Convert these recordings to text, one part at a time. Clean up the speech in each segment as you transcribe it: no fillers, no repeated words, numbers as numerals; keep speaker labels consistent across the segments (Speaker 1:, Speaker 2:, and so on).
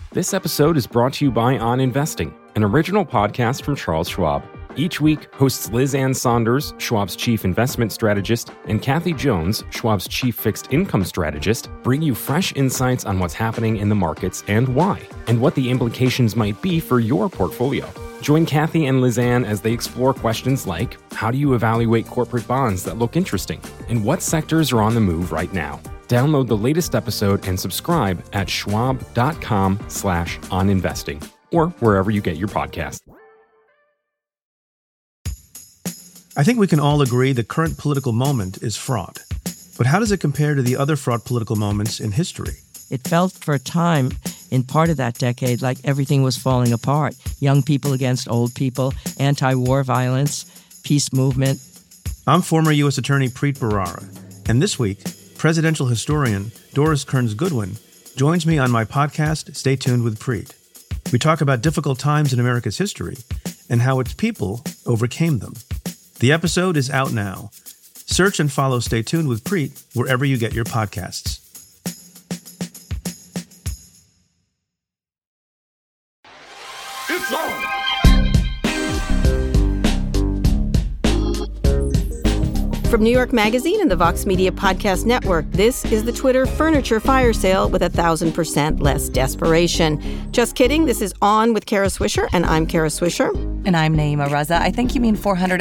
Speaker 1: This episode is brought to you by On Investing, an original podcast from Charles Schwab. Each week, hosts Liz Ann Saunders, Schwab's chief investment strategist, and Kathy Jones, Schwab's chief fixed income strategist, bring you fresh insights on what's happening in the markets and why, and what the implications might be for your portfolio. Join Kathy and Liz Ann as they explore questions like, how do you evaluate corporate bonds that look interesting? And what sectors are on the move right now? Download the latest episode and subscribe at schwab.com/oninvesting or wherever you get your podcast.
Speaker 2: I think we can all agree the current political moment is fraught. But how does it compare to the other fraught political moments in history?
Speaker 3: It felt for a time, in part of that decade, like everything was falling apart. Young people against old people, anti-war violence, peace movement.
Speaker 2: I'm former U.S. Attorney Preet Bharara, and this week, presidential historian Doris Kearns Goodwin joins me on my podcast, Stay Tuned with Preet. We talk about difficult times in America's history and how its people overcame them. The episode is out now. Search and follow Stay Tuned with Preet wherever you get your podcasts.
Speaker 4: It's on!
Speaker 5: From New York Magazine and the Vox Media Podcast Network, this is the Twitter furniture fire sale with 1,000% less desperation. Just kidding, this is On with Kara Swisher, and I'm Kara Swisher.
Speaker 6: And I'm Naima Raza. I think you mean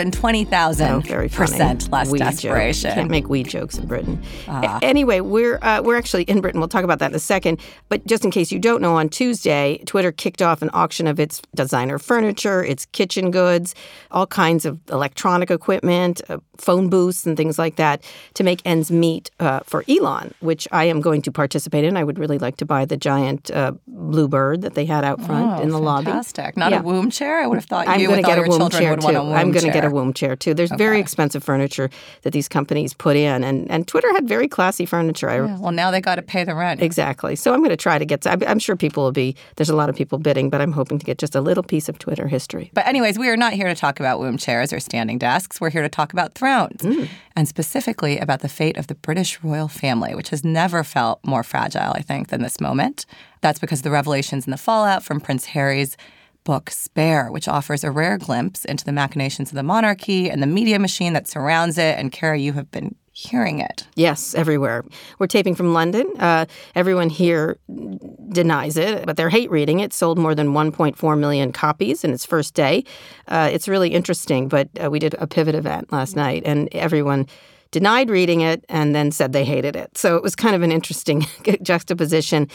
Speaker 6: 420,000% less
Speaker 5: weed
Speaker 6: desperation.
Speaker 5: Joke. Can't make weed jokes in Britain. Anyway, we're actually in Britain. We'll talk about that in a second. But just in case you don't know, on Tuesday, Twitter kicked off an auction of its designer furniture, its kitchen goods, all kinds of electronic equipment, phone booths, and things like that to make ends meet for Elon, which I am going to participate in. I would really like to buy the giant blue bird that they had out front in the lobby.
Speaker 6: Fantastic. Not a womb chair? I would have thought
Speaker 5: I'm
Speaker 6: you
Speaker 5: going
Speaker 6: with
Speaker 5: to
Speaker 6: all
Speaker 5: get a
Speaker 6: your
Speaker 5: womb
Speaker 6: children
Speaker 5: chair
Speaker 6: would
Speaker 5: too.
Speaker 6: want a womb chair.
Speaker 5: I'm going to get a womb chair too. There's very expensive furniture that these companies put in, and Twitter had very classy furniture.
Speaker 6: Well, now they got to pay the rent.
Speaker 5: Exactly. So I'm going to try to get. I'm sure people will be. There's a lot of people bidding, but I'm hoping to get just a little piece of Twitter history.
Speaker 6: But anyways, we are not here to talk about womb chairs or standing desks. We're here to talk about thrones, and specifically about the fate of the British royal family, which has never felt more fragile, I think, than this moment. That's because the revelations and the fallout from Prince Harry's book Spare, which offers a rare glimpse into the machinations of the monarchy and the media machine that surrounds it. And Kara, you have been hearing it.
Speaker 5: Yes, everywhere. We're taping from London. Everyone here denies it, but they're hate reading it. Sold more than 1.4 million copies in its first day. It's really interesting, but we did a pivot event last night, and everyone denied reading it and then said they hated it. So it was kind of an interesting juxtaposition.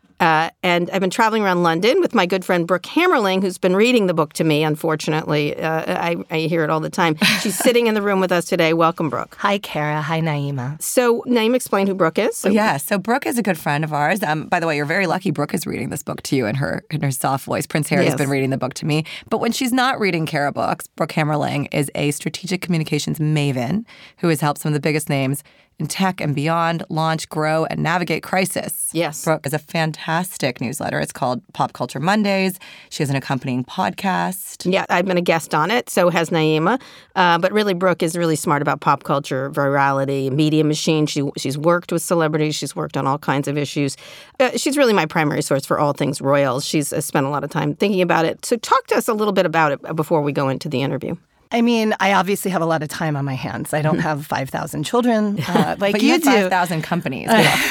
Speaker 5: And I've been traveling around London with my good friend Brooke Hammerling, who's been reading the book to me, unfortunately. I hear it all the time. She's sitting in the room with us today. Welcome, Brooke.
Speaker 7: Hi, Kara. Hi, Naima.
Speaker 5: So, Naima, explain who Brooke is.
Speaker 6: So Brooke is a good friend of ours. By the way, you're very lucky Brooke is reading this book to you in her soft voice. Prince Harry has been reading the book to me. But when she's not reading Kara books, Brooke Hammerling is a strategic communications maven who has helped some of the biggest names in tech and beyond launch, grow, and navigate crisis.
Speaker 5: Yes.
Speaker 6: Brooke is a fantastic newsletter. It's called Pop Culture Mondays. She has an accompanying podcast.
Speaker 5: Yeah, I've been a guest on it. So has Naima. But really, Brooke is really smart about pop culture, virality, media machine. She's worked with celebrities. She's worked on all kinds of issues. She's really my primary source for all things royals. She's spent a lot of time thinking about it. So talk to us a little bit about it before we go into the interview.
Speaker 7: I mean, I obviously have a lot of time on my hands. I don't have 5,000 children like
Speaker 6: but
Speaker 7: you
Speaker 6: have
Speaker 7: do.
Speaker 6: 5,000 companies.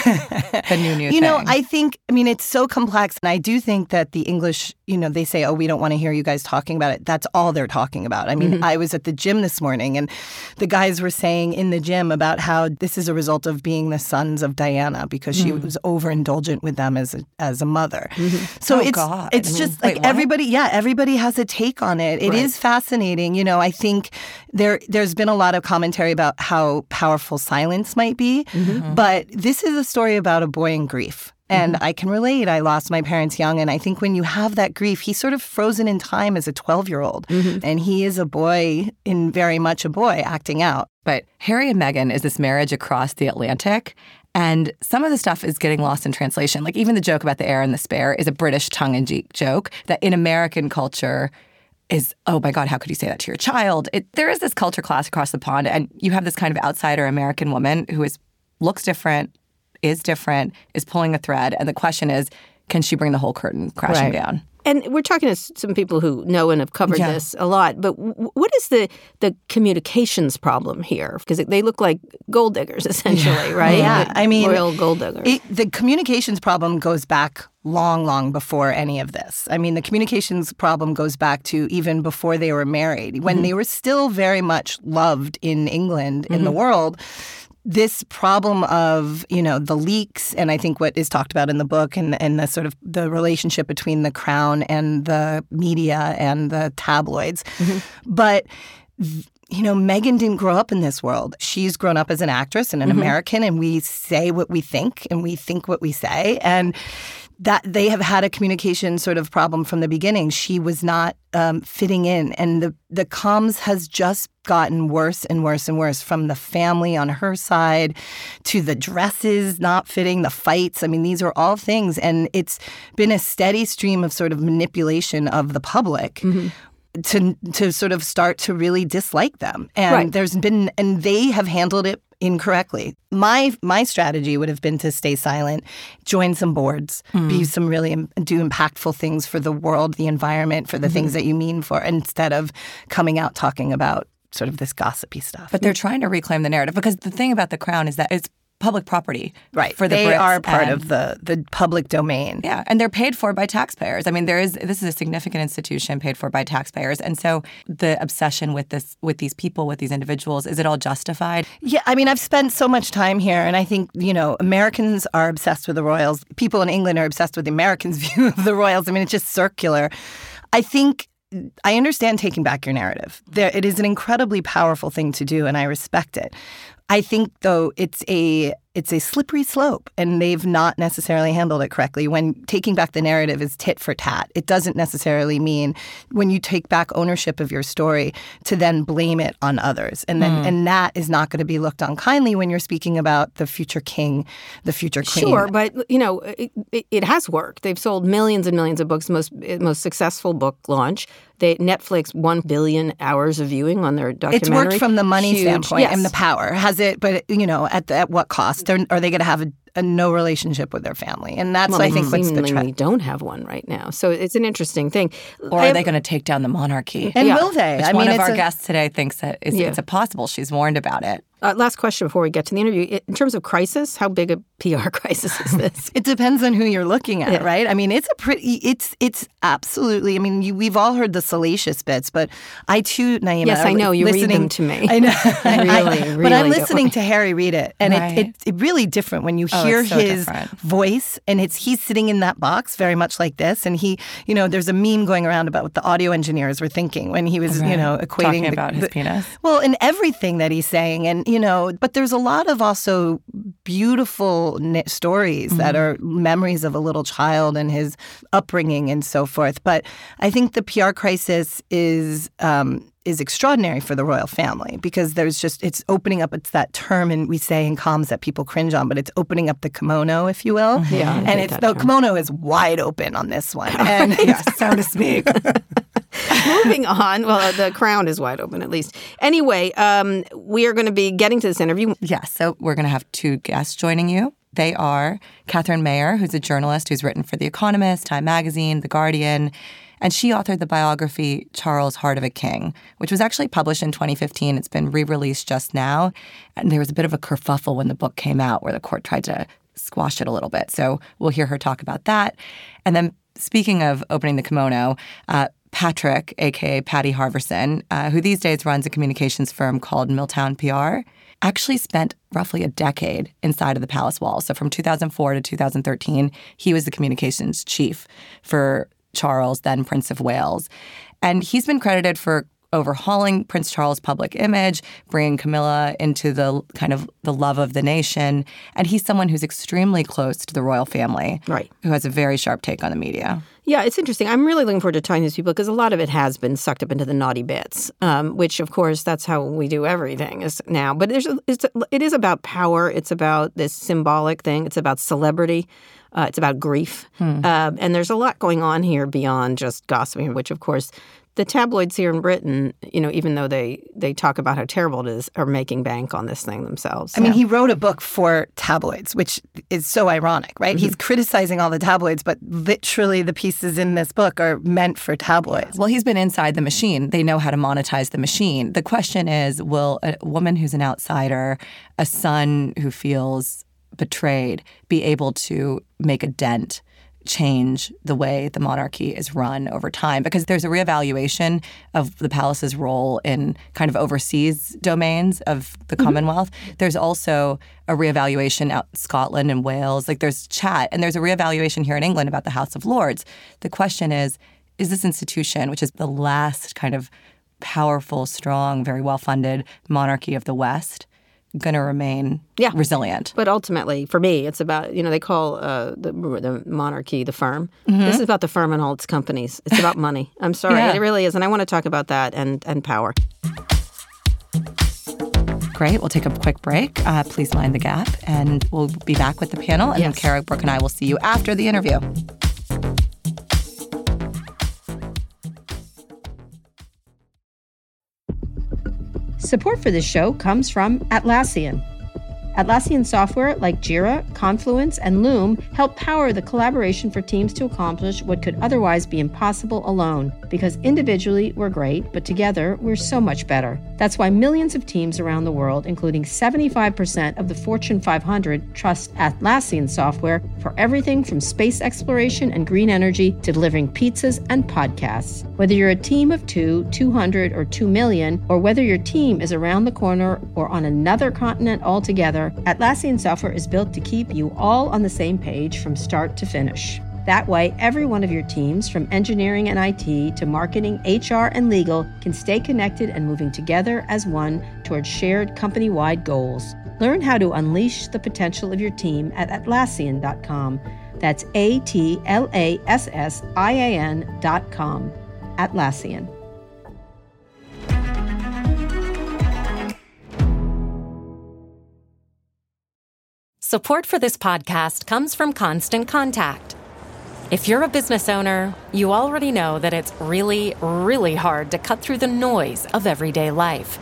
Speaker 6: The new thing.
Speaker 7: I think, it's so complex. And I do think that the English, they say, oh, we don't want to hear you guys talking about it. That's all they're talking about. I mean, I was at the gym this morning and the guys were saying in the gym about how this is a result of being the sons of Diana because she was overindulgent with them as a mother. So it's just like everybody has a take on it. It is fascinating. I think there's been a lot of commentary about how powerful silence might be, but this is a story about a boy in grief. And I can relate. I lost my parents young, and I think when you have that grief, he's sort of frozen in time as a 12-year-old. And he is a boy, very much a boy, acting out.
Speaker 6: But Harry and Meghan is this marriage across the Atlantic. And some of the stuff is getting lost in translation. Like even the joke about the heir and the spare is a British tongue-in-cheek joke that in American culture is, oh my God, how could you say that to your child? There is this culture clash across the pond, and you have this kind of outsider American woman who looks different, is pulling a thread. And the question is, can she bring the whole curtain crashing down?
Speaker 5: And we're talking to some people who know and have covered this a lot, but what is the communications problem here? Because they look like gold diggers, essentially, right?
Speaker 7: Yeah, I mean,
Speaker 5: royal gold diggers.
Speaker 7: The communications problem goes back long, long before any of this. I mean, the communications problem goes back to even before they were married, when they were still very much loved in England, in the world. This problem of, the leaks, and I think what is talked about in the book, and the sort of the relationship between the crown and the media and the tabloids. But Meghan didn't grow up in this world. She's grown up as an actress and an American, and we say what we think, and we think what we say. And that they have had a communication sort of problem from the beginning. She was not fitting in. And the comms has just gotten worse and worse and worse, from the family on her side to the dresses not fitting, the fights. I mean, these are all things. And it's been a steady stream of sort of manipulation of the public. To sort of start to really dislike them. And and they have handled it incorrectly. My strategy would have been to stay silent, join some boards, do impactful things for the world, the environment, for the things that you mean for, instead of coming out talking about sort of this gossipy stuff.
Speaker 6: But they're trying to reclaim the narrative, because the thing about the crown is that it's public property,
Speaker 7: right?
Speaker 6: For the
Speaker 7: they
Speaker 6: Brits,
Speaker 7: are part of the public domain.
Speaker 6: Yeah, and they're paid for by taxpayers. I mean, this is a significant institution paid for by taxpayers, and so the obsession with these people, with these individuals, is it all justified?
Speaker 7: Yeah, I mean, I've spent so much time here, and I think Americans are obsessed with the royals. People in England are obsessed with the Americans' view of the royals. I mean, it's just circular. I understand taking back your narrative. It is an incredibly powerful thing to do, and I respect it. I think, though, it's a slippery slope, and they've not necessarily handled it correctly. When taking back the narrative is tit for tat, it doesn't necessarily mean, when you take back ownership of your story, to then blame it on others. And then and that is not going to be looked on kindly when you're speaking about the future king, the future queen.
Speaker 5: Sure, but, it has worked. They've sold millions and millions of books, most successful book launch. Netflix 1 billion hours of viewing on their documentary.
Speaker 7: It's worked from the money standpoint
Speaker 5: yes.
Speaker 7: and the power. Has it? But, at what cost? Are they going to have a no relationship with their family? And that's, I think, what's the trend.
Speaker 5: We don't have one right now. So it's an interesting thing.
Speaker 6: Or are they going to take down the monarchy?
Speaker 7: And will they?
Speaker 6: Which one of our guests today thinks that it's a possible. She's warned about it.
Speaker 5: Last question before we get to the interview. In terms of crisis, how big a PR crisis is this?
Speaker 7: It depends on who you're looking at, right? I mean, it's absolutely, I mean, we've all heard the salacious bits, but I too, Naima.
Speaker 5: Yes, I know. You read them to me.
Speaker 7: I know.
Speaker 5: really,
Speaker 7: but I'm listening to Harry read it, and it's really different when you hear
Speaker 6: so
Speaker 7: his
Speaker 6: different.
Speaker 7: voice, and he's sitting in that box very much like this, and he, there's a meme going around about what the audio engineers were thinking when he was, equating
Speaker 6: talking about his penis.
Speaker 7: Well, and everything that he's saying, and but there's a lot of also beautiful stories that are memories of a little child and his upbringing and so forth. But I think the PR crisis is extraordinary for the royal family, because it's opening up, it's that term, and we say in comms that people cringe on, but it's opening up the kimono, if you will.
Speaker 5: Yeah,
Speaker 7: and the kimono is wide open on this one. And so to speak.
Speaker 5: Moving on. Well, the crown is wide open, at least. Anyway, we are going to be getting to this interview.
Speaker 6: Yes, so we're going to have two guests joining you. They are Catherine Mayer, who's a journalist who's written for The Economist, Time Magazine, The Guardian, and she authored the biography Charles, Heart of a King, which was actually published in 2015. It's been re-released just now, and there was a bit of a kerfuffle when the book came out where the court tried to squash it a little bit. So we'll hear her talk about that. And then speaking of opening the kimono, Patrick, a.k.a. Patty Harverson, who these days runs a communications firm called Milltown PR, actually spent roughly a decade inside of the palace walls. So from 2004 to 2013, he was the communications chief for Charles, then Prince of Wales. And he's been credited for overhauling Prince Charles' public image, bringing Camilla into the kind of the love of the nation. And he's someone who's extremely close to the royal family,
Speaker 5: right?
Speaker 6: Who has a very sharp take on the media.
Speaker 5: Yeah, it's interesting. I'm really looking forward to talking to these people, because a lot of it has been sucked up into the naughty bits, which, of course, that's how we do everything now. But it is about power. It's about this symbolic thing. It's about celebrity. It's about grief. And there's a lot going on here beyond just gossiping, which, of course, The tabloids here in Britain, even though they talk about how terrible it is, are making bank on this thing themselves.
Speaker 7: I mean, he wrote a book for tabloids, which is so ironic, right?
Speaker 5: Mm-hmm.
Speaker 7: He's criticizing all the tabloids, but literally the pieces in this book are meant for tabloids.
Speaker 6: Well, he's been inside the machine. They know how to monetize the machine. The question is, will a woman who's an outsider, a son who feels betrayed, be able to make a dent, change the way the monarchy is run over time? Because there's a reevaluation of the palace's role in kind of overseas domains of the Commonwealth. There's also a reevaluation out in Scotland and Wales. Like, there's chat, and there's a reevaluation here in England about the House of Lords. The question is this institution, which is the last kind of powerful, strong, very well-funded monarchy of the West, going to remain resilient?
Speaker 5: But ultimately, for me, it's about, they call the monarchy the firm. This is about the firm and all its companies. It's about money. I'm sorry. It really is. And I want to talk about that and power.
Speaker 6: Great. We'll take a quick break. Please mind the gap. And we'll be back with the panel. And then Kara, Brooke, and I will see you after the interview.
Speaker 8: Support for this show comes from Atlassian. Atlassian software like Jira, Confluence, and Loom help power the collaboration for teams to accomplish what could otherwise be impossible alone. Because individually, we're great, but together, we're so much better. That's why millions of teams around the world, including 75% of the Fortune 500, trust Atlassian software for everything from space exploration and green energy to delivering pizzas and podcasts. Whether you're a team of 2, 200, or 2 million, or whether your team is around the corner or on another continent altogether, Atlassian software is built to keep you all on the same page from start to finish. That way, every one of your teams, from engineering and IT to marketing, HR, and legal, can stay connected and moving together as one towards shared company-wide goals. Learn how to unleash the potential of your team at Atlassian.com. That's Atlassian.com. Atlassian.
Speaker 9: Support for this podcast comes from Constant Contact. If you're a business owner, you already know that it's really, really hard to cut through the noise of everyday life.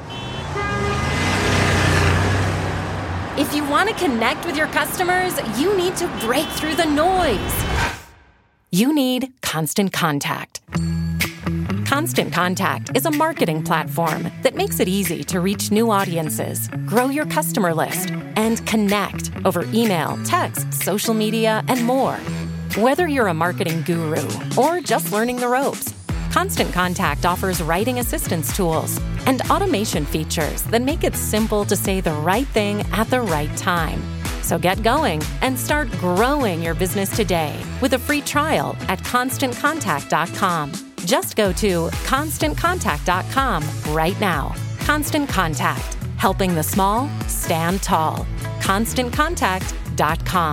Speaker 9: If you want to connect with your customers, you need to break through the noise. You need Constant Contact. Constant Contact is a marketing platform that makes it easy to reach new audiences, grow your customer list, and connect over email, text, social media, and more. Whether you're a marketing guru or just learning the ropes, Constant Contact offers writing assistance tools and automation features that make it simple to say the right thing at the right time. So get going and start growing your business today with a free trial at ConstantContact.com. Just go to ConstantContact.com right now. Constant Contact, helping the small stand tall. ConstantContact.com.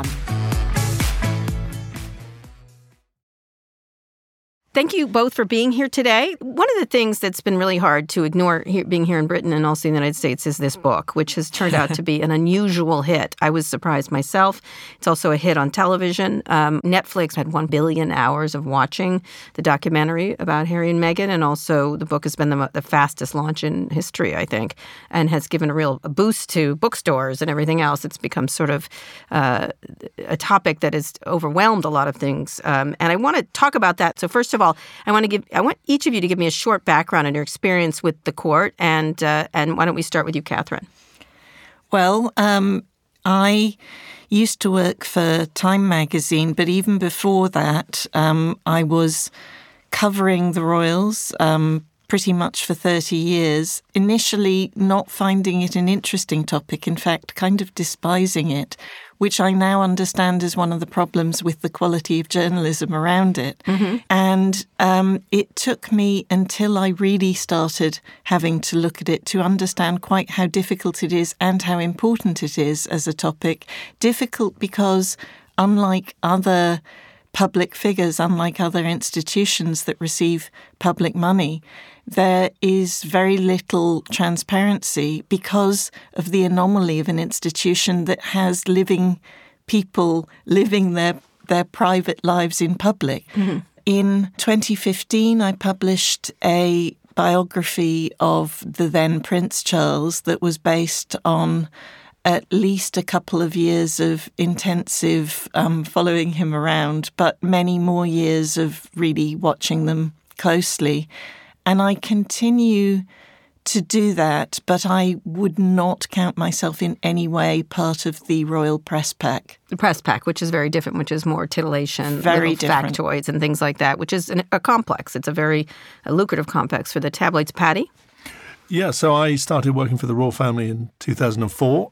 Speaker 5: Thank you both for being here today. One of the things that's been really hard to ignore being here in Britain and also in the United States is this book, which has turned out to be an unusual hit. I was surprised myself. It's also a hit on television. Netflix had 1 billion hours of watching the documentary about Harry and Meghan, and also the book has been the fastest launch in history, I think, and has given a real boost to bookstores and everything else. It's become sort of a topic that has overwhelmed a lot of things, and I want to talk about that. So first of all, I want each of you to give me a short background on your experience with the court, and why don't we start with you, Catherine?
Speaker 10: Well, I used to work for Time magazine, but even before that, I was covering the royals pretty much for 30 years, initially not finding it an interesting topic, in fact, kind of despising it, which I now understand is one of the problems with the quality of journalism around it. Mm-hmm. And it took me until I really started having to look at it to understand quite how difficult it is and how important it is as a topic. Difficult because, unlike other public figures, unlike other institutions that receive public money, there is very little transparency because of the anomaly of an institution that has living people living their private lives in public. Mm-hmm. in 2015, I published a biography of the then Prince Charles that was based on at least a couple of years of intensive following him around, but many more years of really watching them closely. And I continue to do that, but I would not count myself in any way part of the Royal Press Pack.
Speaker 5: The Press Pack, which is very different, which is more titillation,
Speaker 10: very
Speaker 5: little
Speaker 10: different
Speaker 5: factoids and things like that, which is a complex. It's a very lucrative complex for the tabloids. Paddy?
Speaker 11: Yeah, so I started working for the royal family in 2004.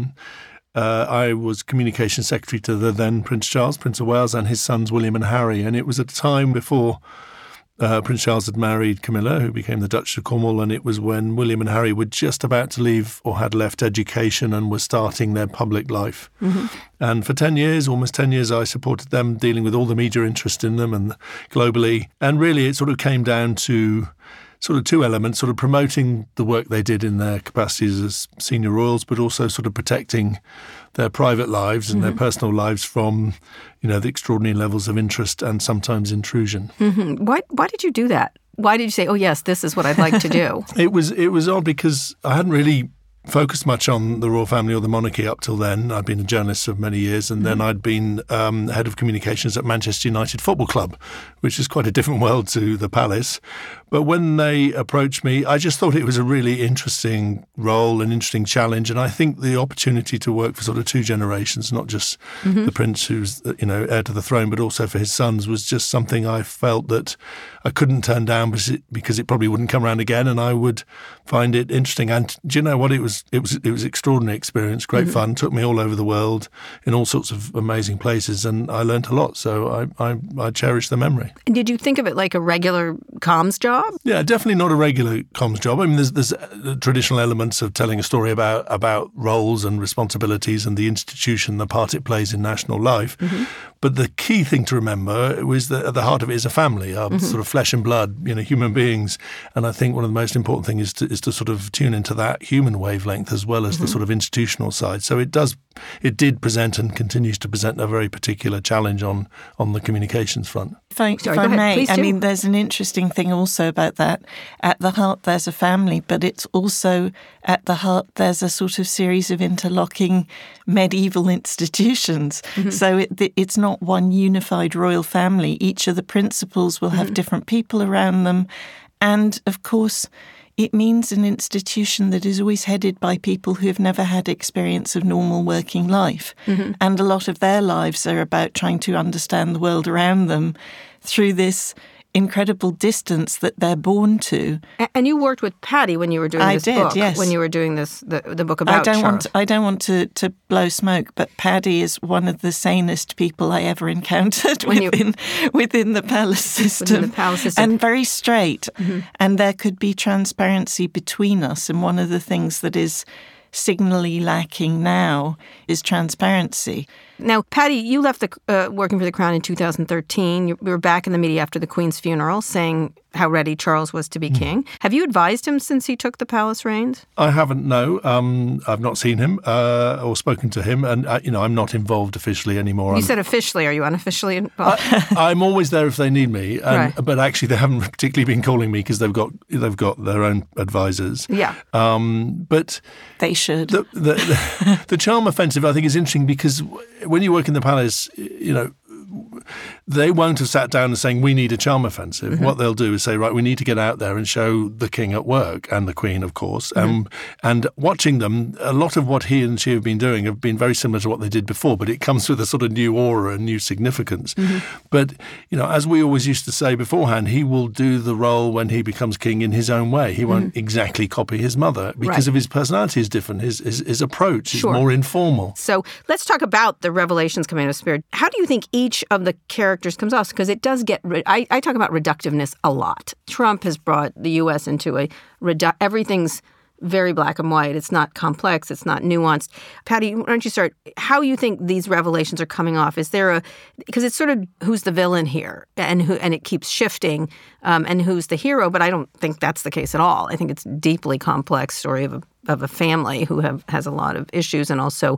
Speaker 11: I was communications secretary to the then Prince Charles, Prince of Wales, and his sons William and Harry. And it was at a time before Prince Charles had married Camilla, who became the Duchess of Cornwall, and it was when William and Harry were just about to leave or had left education and were starting their public life. Mm-hmm. And for 10 years, almost 10 years, I supported them, dealing with all the media interest in them and globally. And really, it sort of came down to sort of two elements, sort of promoting the work they did in their capacities as senior royals, but also sort of protecting their private lives and their personal lives from, the extraordinary levels of interest and sometimes intrusion.
Speaker 5: Mm-hmm. Why did you do that? Why did you say, oh, yes, this is what I'd like to do?
Speaker 11: It was odd because I hadn't really focused much on the royal family or the monarchy up till then. I'd been a journalist for many years, and then I'd been head of communications at Manchester United Football Club, which is quite a different world to the palace. But when they approached me, I just thought it was a really interesting role, an interesting challenge. And I think the opportunity to work for sort of two generations, not just the prince who's, heir to the throne, but also for his sons, was just something I felt that I couldn't turn down because it probably wouldn't come around again, and I would find it interesting. And do you know what? It was extraordinary experience, great fun. Took me all over the world in all sorts of amazing places, and I learned a lot. So I cherish the memory.
Speaker 5: And did you think of it like a regular comms job?
Speaker 11: Yeah, definitely not a regular comms job. I mean, there's traditional elements of telling a story about roles and responsibilities and the institution, the part it plays in national life. But the key thing to remember was that at the heart of it is a family, sort of flesh and blood, human beings. And I think one of the most important things is to sort of tune into that human wavelength as well as the sort of institutional side. So it did present and continues to present a very particular challenge on the communications front.
Speaker 10: If I may, I mean, there's an interesting thing also about that. At the heart, there's a family, but it's also at the heart, there's a sort of series of interlocking medieval institutions. So it's not one unified royal family. Each of the principals will have different people around them. And, of course, it means an institution that is always headed by people who have never had experience of normal working life. And a lot of their lives are about trying to understand the world around them through this incredible distance that they're born to.
Speaker 5: And you worked with Paddy when you were doing this book.
Speaker 10: Yes.
Speaker 5: When you were doing the book about Charles.
Speaker 10: I don't want to blow smoke, but Paddy is one of the sanest people I ever encountered within the palace system.
Speaker 5: Within the palace system.
Speaker 10: And very straight. And there could be transparency between us. And one of the things that is signally lacking now is transparency.
Speaker 5: Now, Paddy, you left working for the Crown in 2013. You were back in the media after the Queen's funeral, saying how ready Charles was to be king. Have you advised him since he took the palace reins?
Speaker 11: I haven't, no. I've not seen him or spoken to him, and I'm not involved officially anymore.
Speaker 5: You said officially. Are you unofficially involved?
Speaker 11: I'm always there if they need me,
Speaker 5: Right.
Speaker 11: But actually they haven't particularly been calling me because they've got their own advisors.
Speaker 5: Yeah.
Speaker 11: But
Speaker 10: they should.
Speaker 11: The charm offensive, I think, is interesting because when you work in the palace, they won't have sat down and saying, we need a charm offensive. What they'll do is say, right, we need to get out there and show the king at work, and the queen, of course. And watching them, a lot of what he and she have been doing have been very similar to what they did before, but it comes with a sort of new aura and new significance. But, as we always used to say beforehand, he will do the role when he becomes king in his own way. He won't exactly copy his mother because of his personality is different. His approach is more informal.
Speaker 5: So let's talk about the revelations coming out of Spirit. How do you think each of the characters comes off? Because it does get I talk about reductiveness a lot. Trump has brought the U.S. into everything's very black and white. It's not complex. It's not nuanced. Paddy, why don't you start? How you think these revelations are coming off? Is there because it's sort of who's the villain here, and it keeps shifting, and who's the hero? But I don't think that's the case at all. I think it's a deeply complex story of a family who has a lot of issues and also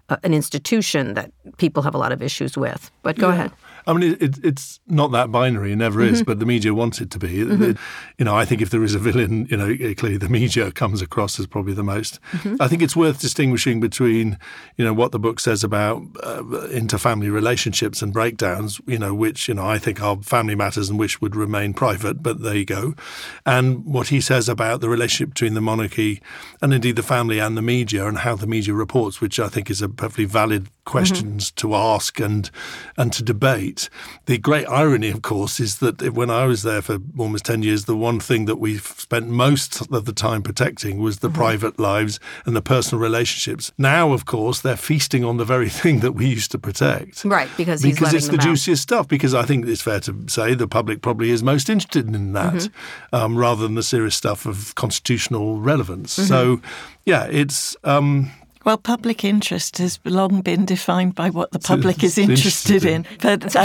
Speaker 5: an institution that people have a lot of issues with. But go ahead.
Speaker 11: I mean, it's not that binary, it never is, but the media wants it to be. I think if there is a villain, clearly the media comes across as probably the most. I think it's worth distinguishing between, what the book says about interfamily relationships and breakdowns, which, I think are family matters and which would remain private, but there you go. And what he says about the relationship between the monarchy and indeed the family and the media and how the media reports, which I think is a perfectly valid questions to ask and to debate. The great irony, of course, is that when I was there for almost 10 years, the one thing that we spent most of the time protecting was the private lives and the personal relationships. Now, of course, they're feasting on the very thing that we used to protect.
Speaker 5: Right, because
Speaker 11: it's the juiciest stuff. Because I think it's fair to say the public probably is most interested in that rather than the serious stuff of constitutional relevance. So, yeah, it's...
Speaker 10: Well, public interest has long been defined by what the public is interested in. But,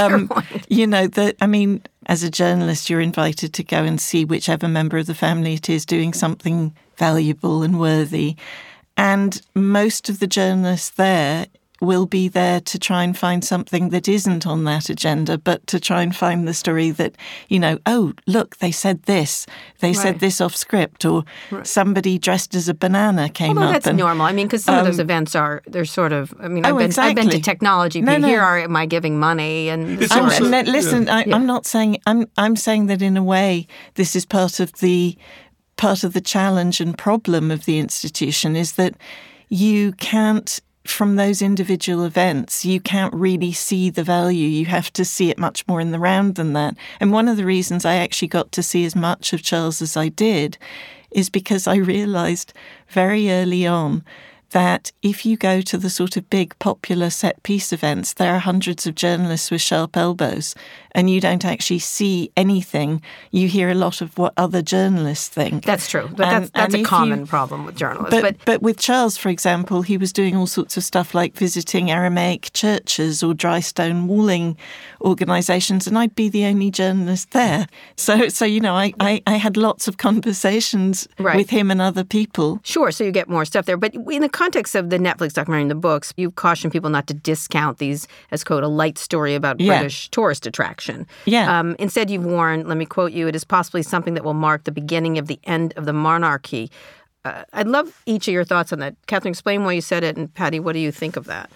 Speaker 10: as a journalist, you're invited to go and see whichever member of the family it is doing something valuable and worthy. And most of the journalists there will be there to try and find something that isn't on that agenda, but to try and find the story that, oh, look, they said this. They said this off script, or somebody dressed as a banana came up.
Speaker 5: That's normal. I mean, because some of those events they're sort of, I've been to technology. Here am I giving money? And
Speaker 10: I'm not saying, I'm saying that in a way, this is part of the challenge and problem of the institution is that you can't, from those individual events, you can't really see the value. You have to see it much more in the round than that. And one of the reasons I actually got to see as much of Charles as I did is because I realised very early on that if you go to the sort of big popular set-piece events, there are hundreds of journalists with sharp elbows, and you don't actually see anything. You hear a lot of what other journalists think.
Speaker 5: That's true, but that's a common problem with journalists.
Speaker 10: But with Charles, for example, he was doing all sorts of stuff like visiting Aramaic churches or dry stone walling organisations, and I'd be the only journalist there. So I had lots of conversations with him and other people.
Speaker 5: Sure, so you get more stuff there. But in the context of the Netflix documentary and the books, you caution people not to discount these as, quote, a light story about British tourist attraction.
Speaker 10: Yeah.
Speaker 5: Instead, you've warned, let me quote you, it is possibly something that will mark the beginning of the end of the monarchy. I'd love each of your thoughts on that. Catherine, explain why you said it, and Patty, what do you think of that?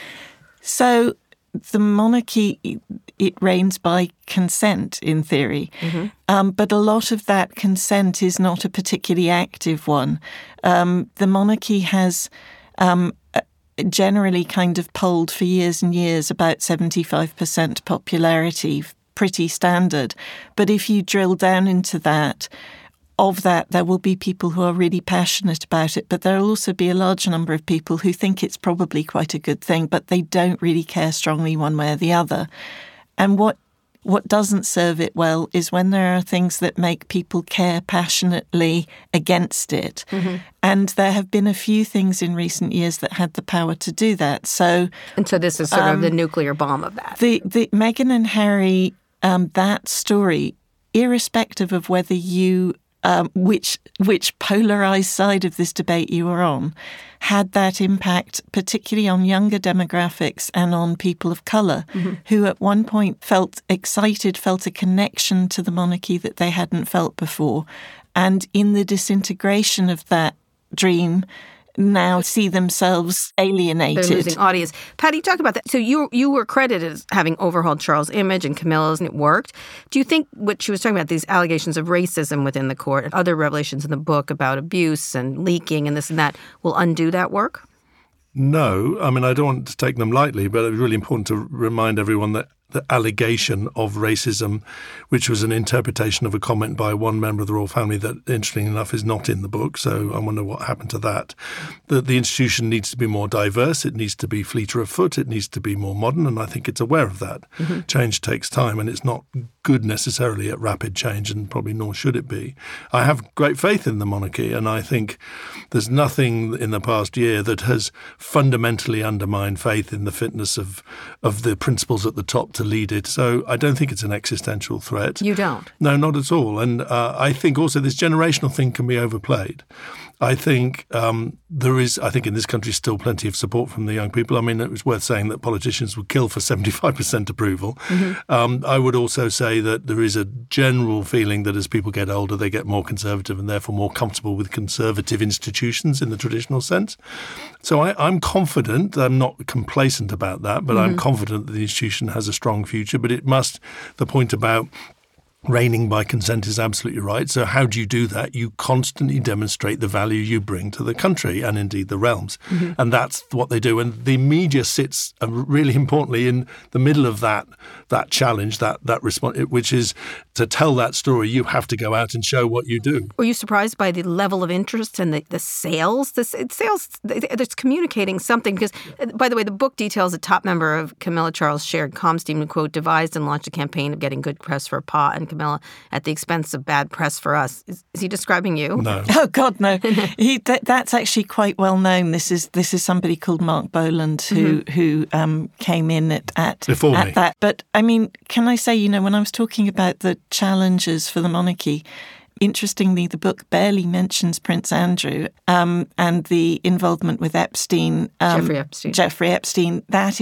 Speaker 10: So the monarchy, it reigns by consent in theory, but a lot of that consent is not a particularly active one. The monarchy has generally kind of polled for years and years about 75% popularity, pretty standard. But if you drill down into that, there will be people who are really passionate about it, but there will also be a large number of people who think it's probably quite a good thing, but they don't really care strongly one way or the other. And what doesn't serve it well is when there are things that make people care passionately against it. And there have been a few things in recent years that had the power to do that. So
Speaker 5: this is sort of the nuclear bomb of that.
Speaker 10: The Meghan and Harry, that story, irrespective of whether you which polarised side of this debate you were on, had that impact, particularly on younger demographics and on people of colour, who at one point felt excited, felt a connection to the monarchy that they hadn't felt before. And in the disintegration of that dream, now see themselves alienated.
Speaker 5: They're losing audience. Patty, talk about that. So you were credited as having overhauled Charles' image and Camilla's, and it worked. Do you think what she was talking about, these allegations of racism within the court and other revelations in the book about abuse and leaking and this and that, will undo that work?
Speaker 11: No. I mean, I don't want to take them lightly, but it's really important to remind everyone that the allegation of racism, which was an interpretation of a comment by one member of the royal family that, interestingly enough, is not in the book. So I wonder what happened to that. The institution needs to be more diverse. It needs to be fleeter of foot. It needs to be more modern. And I think it's aware of that. Change takes time, and it's not good necessarily at rapid change, and probably nor should it be. I have great faith in the monarchy, and I think there's nothing in the past year that has fundamentally undermined faith in the fitness of the principles at the top to lead it. So I don't think it's an existential threat.
Speaker 5: You don't?
Speaker 11: No, not at all. And I think also this generational thing can be overplayed. I think there is, in this country, still plenty of support from the young people. I mean, it was worth saying that politicians would kill for 75% approval. I would also say that there is a general feeling that as people get older, they get more conservative and therefore more comfortable with conservative institutions in the traditional sense. So I'm confident, I'm not complacent about that, but I'm confident that the institution has a strong future. But it must, the point about reigning by consent is absolutely right. So how do you do that? You constantly demonstrate the value you bring to the country and indeed the realms. And that's what they do. And the media sits really importantly in the middle of that challenge, that response, which is to tell that story, you have to go out and show what you do.
Speaker 5: Were you surprised by the level of interest and the sales? It's communicating something because, by the way, the book details a top member of Camilla Charles' shared comms team who, quote, devised and launched a campaign of getting good press for Pa and Camilla at the expense of bad press for us. Is he describing you?
Speaker 11: No.
Speaker 10: Oh God, no. That's actually quite well known. This is somebody called Mark Boland who came in at
Speaker 11: Before me.
Speaker 10: that. But I mean, can I say, when I was talking about the challenges for the monarchy, interestingly, the book barely mentions Prince Andrew and the involvement with Epstein. Jeffrey Epstein.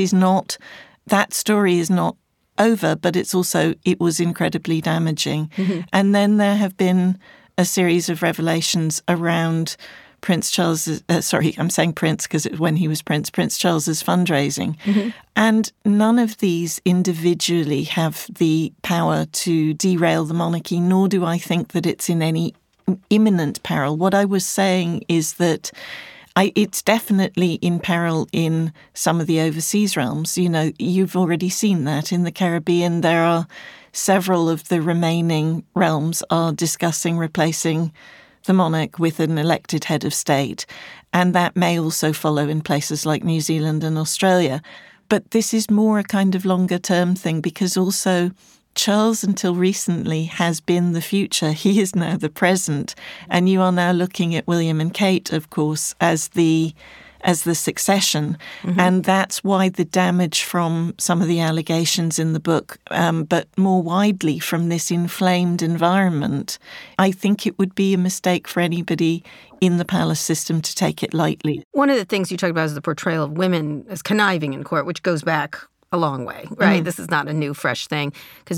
Speaker 10: That story is not over, but it was incredibly damaging. And then there have been a series of revelations around Prince Charles, I'm saying Prince because it was when he was Prince Charles's fundraising. And none of these individually have the power to derail the monarchy, nor do I think that it's in any imminent peril. What I was saying is that it's definitely in peril in some of the overseas realms. You've already seen that in the Caribbean. There are several of the remaining realms are discussing replacing the monarch with an elected head of state. And that may also follow in places like New Zealand and Australia. But this is more a kind of longer term thing because also Charles, until recently, has been the future. He is now the present. And you are now looking at William and Kate, of course, as the succession. And that's why the damage from some of the allegations in the book, but more widely from this inflamed environment, I think it would be a mistake for anybody in the palace system to take it lightly.
Speaker 5: One of the things you talked about is the portrayal of women as conniving in court, which goes back a long way, right? This is not a new, fresh thing because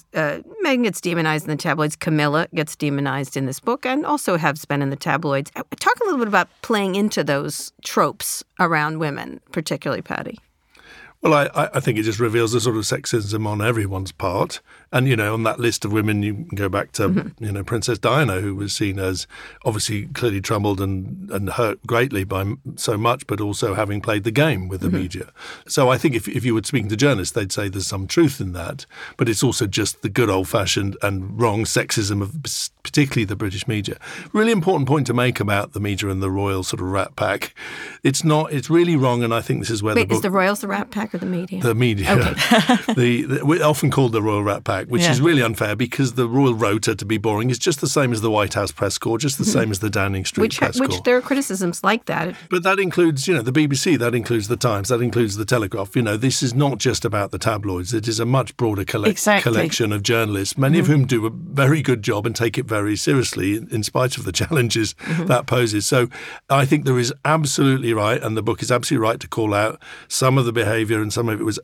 Speaker 5: Meghan gets demonized in the tabloids. Camilla gets demonized in this book and also has been in the tabloids. Talk a little bit about playing into those tropes around women, particularly Patty.
Speaker 11: Well, I think it just reveals the sort of sexism on everyone's part. And, on that list of women, you can go back to, Princess Diana, who was seen as obviously clearly troubled and hurt greatly by so much, but also having played the game with the media. So I think if you were speaking to journalists, they'd say there's some truth in that. It's also just the good old-fashioned and wrong sexism of particularly the British media. Really important point to make about the media and the royal sort of rat pack. It's really wrong, and I think this is where
Speaker 5: is the royals the rat pack or the media?
Speaker 11: The media. Okay. We're often called the royal rat pack, which is really unfair because the royal rota, to be boring, is just the same as the White House press corps, just the same as the Downing Street press corps.
Speaker 5: Which there are criticisms like that.
Speaker 11: But that includes, the BBC, that includes the Times, that includes the Telegraph. This is not just about the tabloids. It is a much broader collection of journalists, many of whom do a very good job and take it very seriously in spite of the challenges that poses. So I think there is absolutely right, and the book is absolutely right to call out some of the behaviour, and some of it was,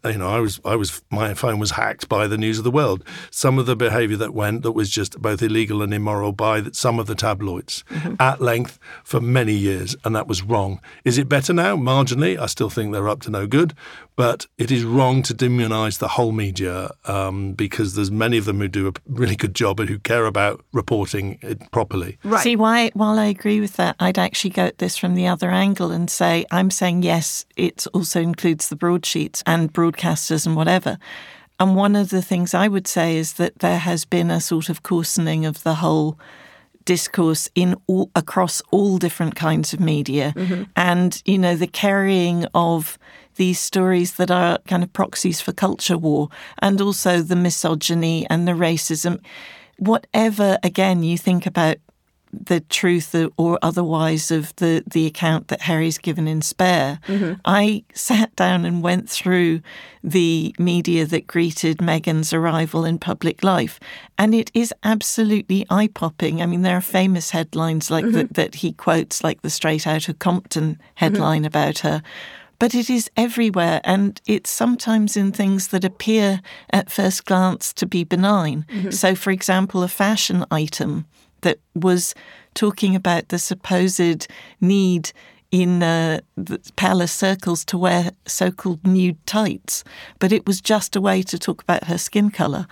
Speaker 11: my phone was hacked by the News of the World. Some of the behaviour that was just both illegal and immoral by some of the tabloids at length for many years, and that was wrong. Is it better now? Marginally. I still think they're up to no good, but it is wrong to demonise the whole media because there's many of them who do a really good job and who care about reporting it properly.
Speaker 10: Right. See, while I agree with that, I'd actually go at this from the other angle and say, I'm saying yes, it also includes the broadsheets and broadcasters and whatever. And one of the things I would say is that there has been a sort of coarsening of the whole discourse across all different kinds of media. And, the carrying of these stories that are kind of proxies for culture war, and also the misogyny and the racism. Whatever, again, you think about the truth or otherwise of the account that Harry's given in Spare. I sat down and went through the media that greeted Meghan's arrival in public life, and it is absolutely eye-popping. I mean, there are famous headlines like that he quotes, like the Straight Outta Compton headline about her. But it is everywhere, and it's sometimes in things that appear at first glance to be benign. So, for example, a fashion item that was talking about the supposed need in the palace circles to wear so-called nude tights, but it was just a way to talk about her skin colour.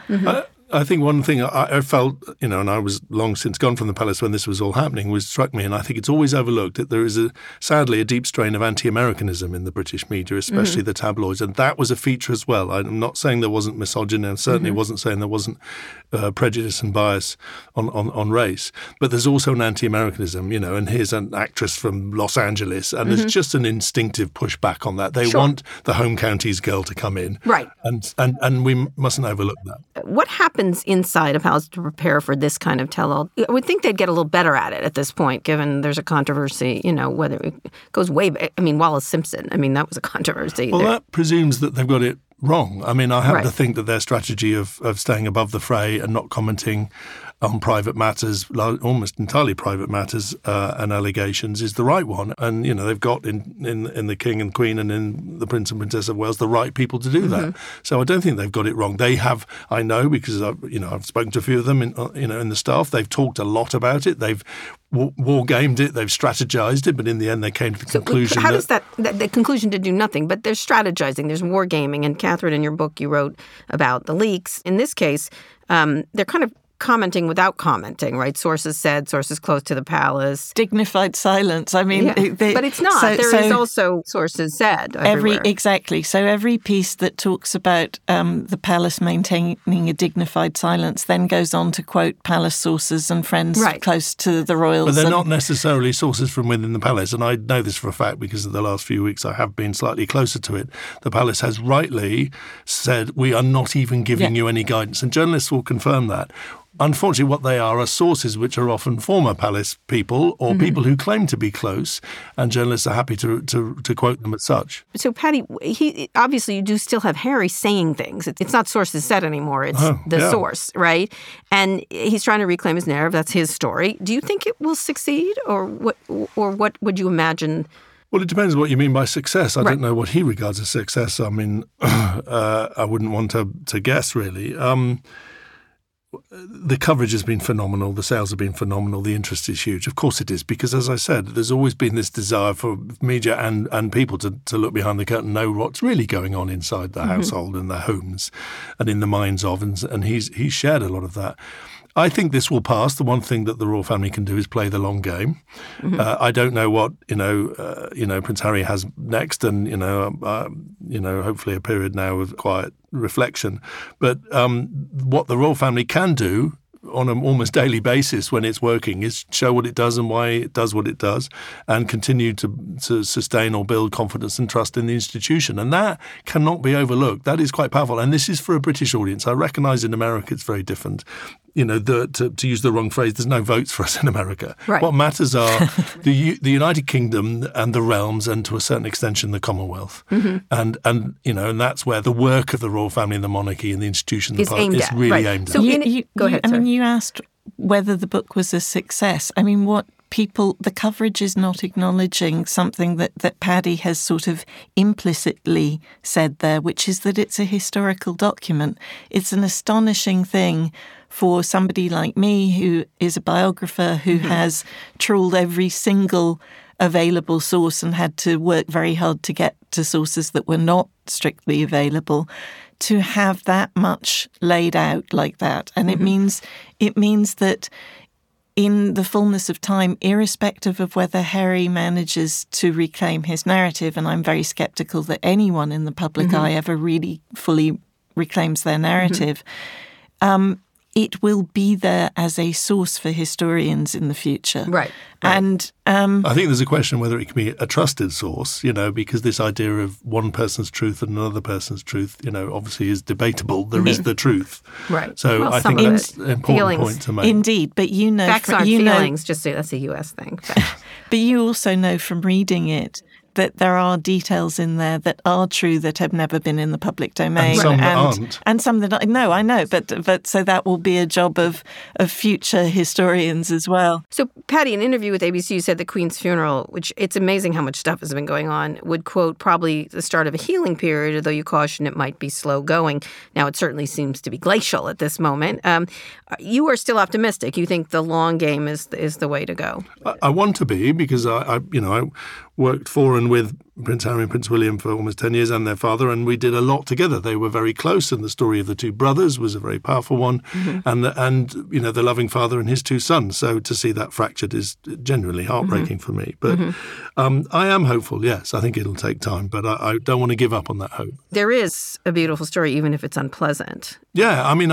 Speaker 11: I think one thing I felt, and I was long since gone from the palace when this was all happening, struck me, and I think it's always overlooked, that there is sadly a deep strain of anti-Americanism in the British media, especially the tabloids, and that was a feature as well. I'm not saying there wasn't misogyny, and certainly wasn't saying there wasn't prejudice and bias on race, but there's also an anti-Americanism, and here's an actress from Los Angeles, and there's just an instinctive pushback on that. They want the home counties girl to come in.
Speaker 5: Right.
Speaker 11: And we mustn't overlook that.
Speaker 5: What happens inside a palace to prepare for this kind of tell-all? I would think they'd get a little better at it at this point, given there's a controversy, whether it goes way back. I mean, Wallace Simpson, that was a controversy.
Speaker 11: Well, that presumes that they've got it wrong. I mean, I happen to think that their strategy of staying above the fray and not commenting on private matters, almost entirely private matters and allegations, is the right one. And, they've got in the King and Queen and in the Prince and Princess of Wales the right people to do that. So I don't think they've got it wrong. They have, I know, because I've spoken to a few of them in the staff. They've talked a lot about it. They've war-gamed it, they've strategized it, but in the end they came to the conclusion
Speaker 5: how does that the conclusion to do nothing, but there's strategizing, there's wargaming, and Catherine, in your book you wrote about the leaks. In this case, they're kind of commenting without commenting, right? Sources said, sources close to the palace.
Speaker 10: Dignified silence. I mean,
Speaker 5: but it's not. There is also sources said everywhere.
Speaker 10: Exactly. So every piece that talks about the palace maintaining a dignified silence then goes on to quote palace sources and friends close to the royals.
Speaker 11: But they're not necessarily sources from within the palace. And I know this for a fact because of the last few weeks I have been slightly closer to it. The palace has rightly said, we are not even giving you any guidance. And journalists will confirm that. Unfortunately, what they are sources which are often former palace people or people who claim to be close, and journalists are happy to quote them as such.
Speaker 5: So, Patty, obviously you do still have Harry saying things. It's not sources said anymore. It's the source, right? And he's trying to reclaim his narrative. That's his story. Do you think it will succeed, or what would you imagine?
Speaker 11: Well, it depends what you mean by success. I don't know what he regards as success. I mean, I wouldn't want to guess, really. The coverage has been phenomenal. The sales have been phenomenal. The interest is huge. Of course it is, because as I said, there's always been this desire for media and people to look behind the curtain, know what's really going on inside the household and their homes and in the minds of, and he's shared a lot of that. I think this will pass. The one thing that the royal family can do is play the long game. I don't know what Prince Harry has next, and hopefully a period now of quiet reflection. But what the royal family can do on an almost daily basis when it's working is show what it does and why it does what it does, and continue to sustain or build confidence and trust in the institution. And that cannot be overlooked. That is quite powerful. And this is for a British audience. I recognise in America it's very different. To use the wrong phrase, there's no votes for us in America.
Speaker 5: Right.
Speaker 11: What matters are the United Kingdom and the realms, and to a certain extension the Commonwealth. And that's where the work of the royal family and the monarchy and the institution is really aimed at.
Speaker 5: So go ahead.
Speaker 10: You asked whether the book was a success. I mean, the coverage is not acknowledging something that Paddy has sort of implicitly said there, which is that it's a historical document. It's an astonishing thing for somebody like me, who is a biographer, who has trawled every single available source and had to work very hard to get to sources that were not strictly available, to have that much laid out like that. And it means that in the fullness of time, irrespective of whether Harry manages to reclaim his narrative, and I'm very sceptical that anyone in the public eye ever really fully reclaims their narrative, it will be there as a source for historians in the future.
Speaker 5: Right.
Speaker 10: And
Speaker 11: I think there's a question whether it can be a trusted source, because this idea of one person's truth and another person's truth, obviously is debatable. There is the truth.
Speaker 5: Right.
Speaker 11: So I think that's an important point to make.
Speaker 10: Indeed, but
Speaker 5: facts aren't feelings. Just say that's a U.S. thing.
Speaker 10: But you also know from reading it that there are details in there that are true that have never been in the public domain.
Speaker 11: And some that aren't.
Speaker 10: And some that aren't. No, I know. But so that will be a job of future historians as well.
Speaker 5: So, Patty, in an interview with ABC, you said the Queen's funeral, which it's amazing how much stuff has been going on, would, quote, probably the start of a healing period, although you caution it might be slow going. Now, it certainly seems to be glacial at this moment. You are still optimistic. You think the long game is the way to go.
Speaker 11: I want to be, because I worked for and with Prince Harry and Prince William for almost 10 years and their father, and we did a lot together. They were very close, and the story of the two brothers was a very powerful one, and the loving father and his two sons. So to see that fractured is genuinely heartbreaking for me. But I am hopeful, yes. I think it'll take time, but I don't want to give up on that hope.
Speaker 5: There is a beautiful story, even if it's unpleasant.
Speaker 11: Yeah, I mean,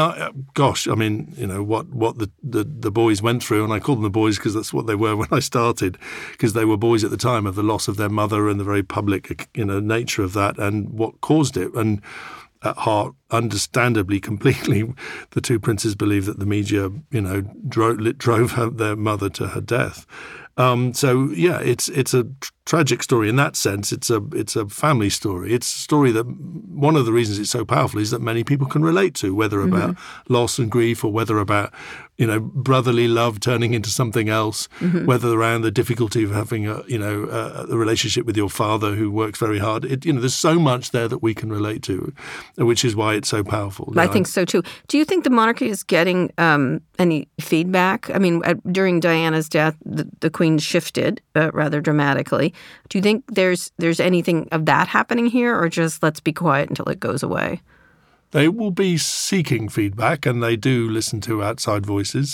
Speaker 11: what the boys went through, and I call them the boys because that's what they were when I started, because they were boys at the time, of the loss of their mother and the very public, nature of that and what caused it. And at heart, understandably, completely, the two princes believe that the media, drove their mother to her death. So yeah, it's a tragic story in that sense. It's a family story. It's a story that one of the reasons it's so powerful is that many people can relate to, whether about loss and grief or whether about brotherly love turning into something else, whether around the difficulty of having a relationship with your father who works very hard. There's so much there that we can relate to, which is why it's so powerful.
Speaker 5: I think so too. Do you think the monarchy is getting any feedback? I mean, during Diana's death, the Queen shifted rather dramatically. Do you think there's anything of that happening here, or just let's be quiet until it goes away?
Speaker 11: They will be seeking feedback, and they do listen to outside voices.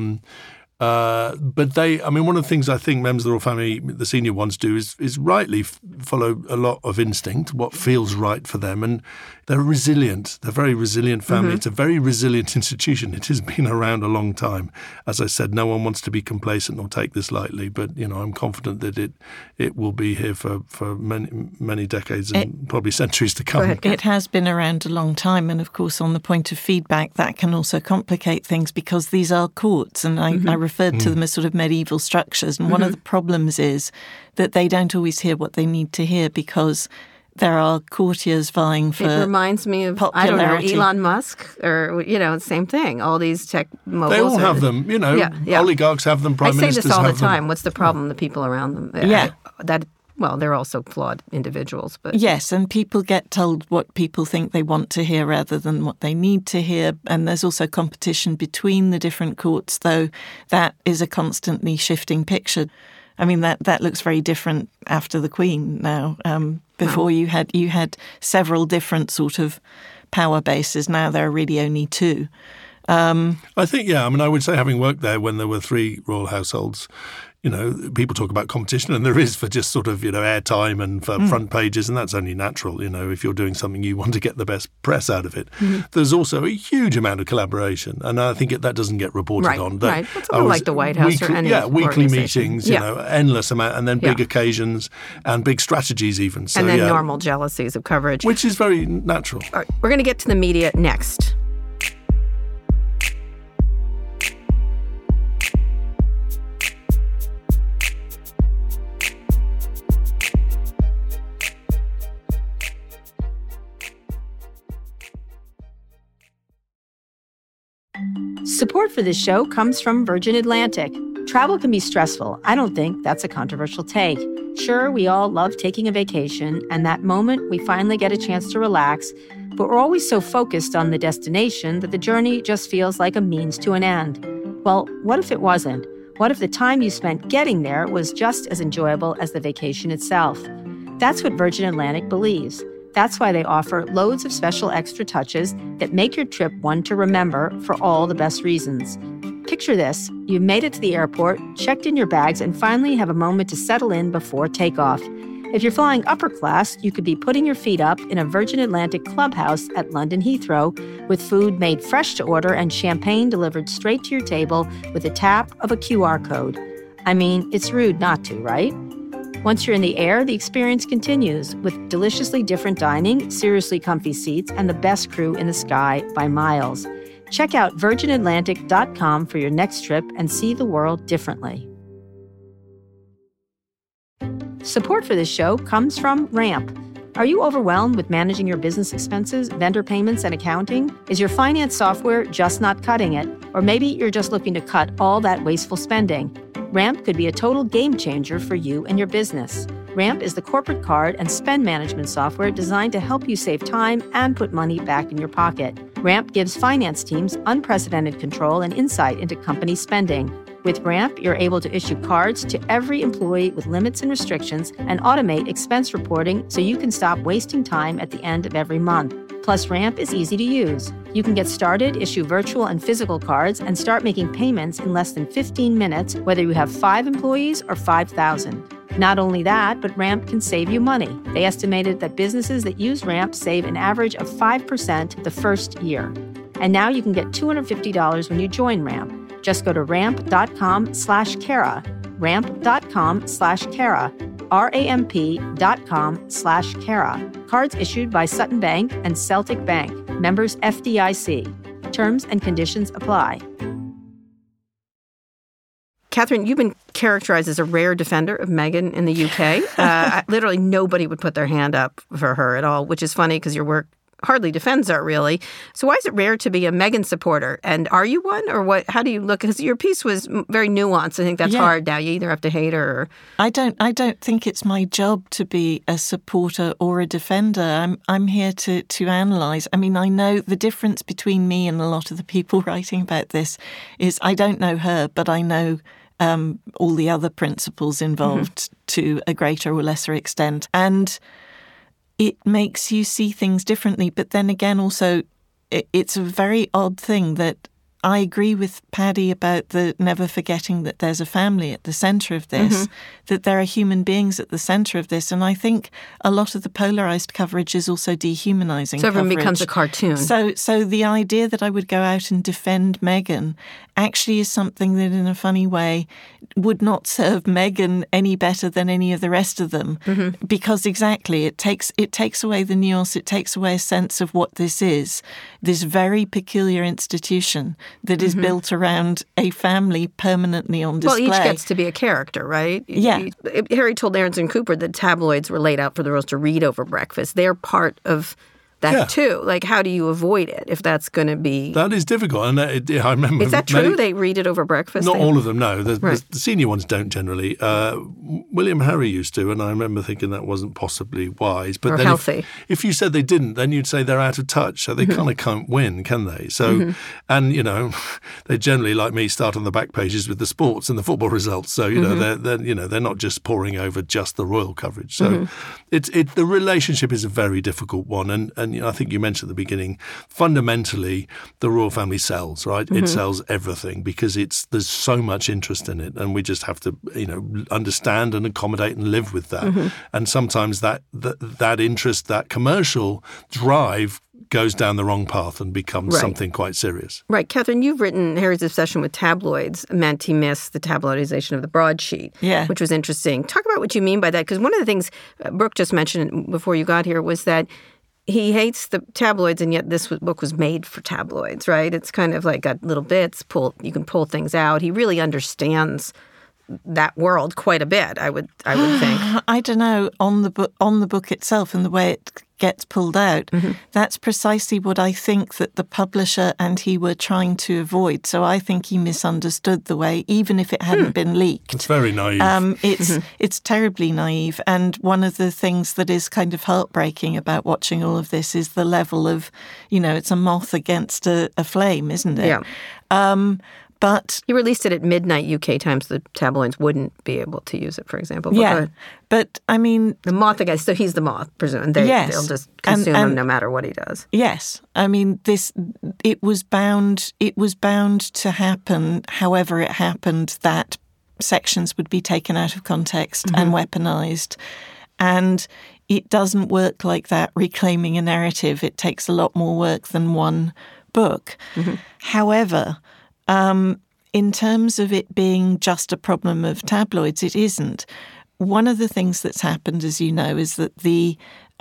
Speaker 11: But one of the things I think members of the royal family, the senior ones, do is rightly follow a lot of instinct, what feels right for them. And they're resilient. They're a very resilient family. It's a very resilient institution. It has been around a long time. As I said, no one wants to be complacent or take this lightly. But, I'm confident that it will be here for many, many decades and probably centuries to come.
Speaker 10: It has been around a long time. And, of course, on the point of feedback, that can also complicate things because these are courts. And I referred to them as sort of medieval structures. And one of the problems is that they don't always hear what they need to hear because there are courtiers vying for popularity.
Speaker 5: It reminds me of, I don't know, Elon Musk or, same thing. All these tech mobiles.
Speaker 11: They all have them, Oligarchs have them, prime ministers have them.
Speaker 5: I say this all the time. What's the problem? The people around them.
Speaker 10: Yeah.
Speaker 5: They're also flawed individuals. But
Speaker 10: yes, and people get told what people think they want to hear rather than what they need to hear. And there's also competition between the different courts, though that is a constantly shifting picture. I mean, that looks very different after the Queen now. Before you had several different sort of power bases. Now there are really only two.
Speaker 11: I think, I would say having worked there when there were three royal households, people talk about competition, and there is for just sort of, airtime and for front pages, and that's only natural. If you're doing something, you want to get the best press out of it. There's also a huge amount of collaboration, and I think that doesn't get reported on.
Speaker 5: Right, it's like the White House or any
Speaker 11: weekly meetings, endless amount, and then big occasions and big strategies even. So,
Speaker 5: and then normal jealousies of coverage.
Speaker 11: Which is very natural.
Speaker 5: All right, we're going to get to the media next.
Speaker 8: Support for this show comes from Virgin Atlantic. Travel can be stressful. I don't think that's a controversial take. Sure, we all love taking a vacation, and that moment we finally get a chance to relax, but we're always so focused on the destination that the journey just feels like a means to an end. Well, what if it wasn't? What if the time you spent getting there was just as enjoyable as the vacation itself? That's what Virgin Atlantic believes. That's why they offer loads of special extra touches that make your trip one to remember for all the best reasons. Picture this. You've made it to the airport, checked in your bags, and finally have a moment to settle in before takeoff. If you're flying upper class, you could be putting your feet up in a Virgin Atlantic clubhouse at London Heathrow with food made fresh to order and champagne delivered straight to your table with a tap of a QR code. I mean, it's rude not to, right? Once you're in the air, the experience continues with deliciously different dining, seriously comfy seats, and the best crew in the sky by miles. Check out virginatlantic.com for your next trip and see the world differently. Support for this show comes from Ramp. Are you overwhelmed with managing your business expenses, vendor payments, and accounting? Is your finance software just not cutting it? Or maybe you're just looking to cut all that wasteful spending. Ramp could be a total game changer for you and your business. Ramp is the corporate card and spend management software designed to help you save time and put money back in your pocket. Ramp gives finance teams unprecedented control and insight into company spending. With Ramp, you're able to issue cards to every employee with limits and restrictions and automate expense reporting so you can stop wasting time at the end of every month. Plus, Ramp is easy to use. You can get started, issue virtual and physical cards, and start making payments in less than 15 minutes, whether you have 5 employees or 5,000. Not only that, but Ramp can save you money. They estimated that businesses that use Ramp save an average of 5% the first year. And now you can get $250 when you join Ramp. Just go to ramp.com/Kara, ramp.com/Kara, ramp.com/Kara. Cards issued by Sutton Bank and Celtic Bank. Members FDIC. Terms and conditions apply.
Speaker 5: Catherine, you've been characterized as a rare defender of Meghan in the UK. Literally nobody would put their hand up for her at all, which is funny because your work hardly defends her, really. So why is it rare to be a Meghan supporter? And are you one? Or what? How do you look? Because your piece was very nuanced. I think that's hard now. You either have to hate her or...
Speaker 10: I don't think it's my job to be a supporter or a defender. I'm here to analyse. I mean, I know the difference between me and a lot of the people writing about this is I don't know her, but I know all the other principals involved to a greater or lesser extent. And it makes you see things differently. But then again, also, it's a very odd thing that I agree with Paddy about the never forgetting that there's a family at the centre of this, that there are human beings at the centre of this. And I think a lot of the polarised coverage is also dehumanising.
Speaker 5: So everyone becomes a cartoon.
Speaker 10: So the idea that I would go out and defend Meghan actually is something that in a funny way would not serve Meghan any better than any of the rest of them. Because exactly, it takes away the nuance, it takes away a sense of what this is, this very peculiar institution that is built around a family permanently on display.
Speaker 5: Well, each gets to be a character, right?
Speaker 10: Yeah.
Speaker 5: Harry told Aarons and Cooper that tabloids were laid out for the royals to read over breakfast. They're part of that too. Like, how do you avoid it if that's going to be...
Speaker 11: That is difficult. And I remember...
Speaker 5: Is that true? They read it over breakfast?
Speaker 11: Not all of them, no. The senior ones don't generally. William and Harry used to, and I remember thinking that wasn't possibly wise. But
Speaker 5: or
Speaker 11: then
Speaker 5: healthy.
Speaker 11: If you said they didn't, then you'd say they're out of touch. So they kind of can't win, can they? So, and, you know, they generally, like me, start on the back pages with the sports and the football results. So, you know, they're not just poring over just the royal coverage. So the relationship is a very difficult one. And you know, I think you mentioned at the beginning, fundamentally, the royal family sells, right? It sells everything because there's so much interest in it, and we just have to, you know, understand and accommodate and live with that. And sometimes that interest, that commercial drive, goes down the wrong path and becomes something quite serious.
Speaker 5: Right. Catherine, you've written Harry's obsession with tabloids meant he missed the tabloidization of the broadsheet, which was interesting. Talk about what you mean by that, because one of the things Brooke just mentioned before you got here was that he hates the tabloids, and yet this book was made for tabloids, right? It's kind of like got little bits, you can pull things out. He really understands that world quite a bit, I would think.
Speaker 10: I don't know, on the book itself and the way it gets pulled out, that's precisely what I think that the publisher and he were trying to avoid. So I think he misunderstood the way, even if it hadn't been leaked.
Speaker 11: It's very naive.
Speaker 10: It's terribly naive. And one of the things that is kind of heartbreaking about watching all of this is the level of, you know, it's a moth against a flame, isn't it?
Speaker 5: Yeah.
Speaker 10: But
Speaker 5: he released it at midnight UK time, so the tabloids wouldn't be able to use it, for example.
Speaker 10: But I mean,
Speaker 5: the moth guy. So he's the moth, presumably. They'll just consume him no matter what he does.
Speaker 10: Yes, I mean it was bound to happen. However, it happened that sections would be taken out of context and weaponized. And it doesn't work like that, reclaiming a narrative. It takes a lot more work than one book. Mm-hmm. However, in terms of it being just a problem of tabloids, it isn't. One of the things that's happened, as you know, is that the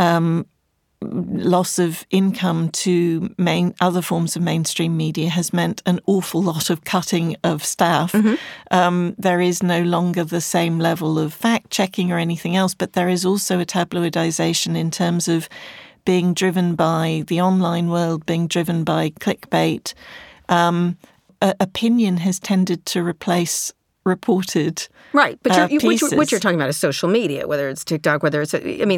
Speaker 10: loss of income to other forms of mainstream media has meant an awful lot of cutting of staff. Mm-hmm. There is no longer the same level of fact-checking or anything else, but there is also a tabloidization in terms of being driven by the online world, being driven by clickbait. Opinion has tended to replace reported
Speaker 5: right, but
Speaker 10: pieces.
Speaker 5: What you're talking about is social media, whether it's TikTok, whether it's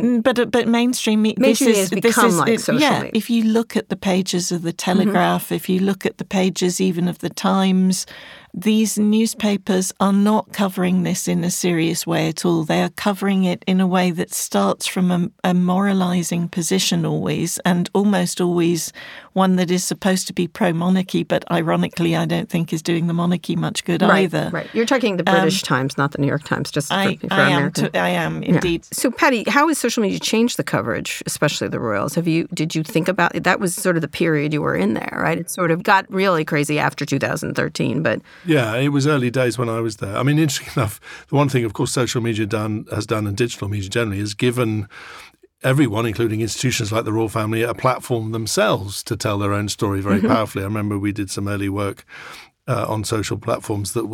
Speaker 10: but mainstream media
Speaker 5: has become like social media.
Speaker 10: If you look at the pages of the Telegraph, mm-hmm. if you look at the pages even of the Times, these newspapers are not covering this in a serious way at all. They are covering it in a way that starts from a moralizing position always, and almost always one that is supposed to be pro-monarchy, but ironically I don't think is doing the monarchy much good either.
Speaker 5: Right. You're talking the British Times, not the New York Times, just for American.
Speaker 10: I am indeed.
Speaker 5: Yeah. So, Patty, how has social media changed the coverage, especially the royals? Did you think about it? That was sort of the period you were in there, right? It sort of got really crazy after 2013, but...
Speaker 11: Yeah, it was early days when I was there. I mean, interesting enough, the one thing, of course, social media has done, and digital media generally, has given everyone, including institutions like the royal family, a platform themselves to tell their own story very mm-hmm. powerfully. I remember we did some early work on social platforms that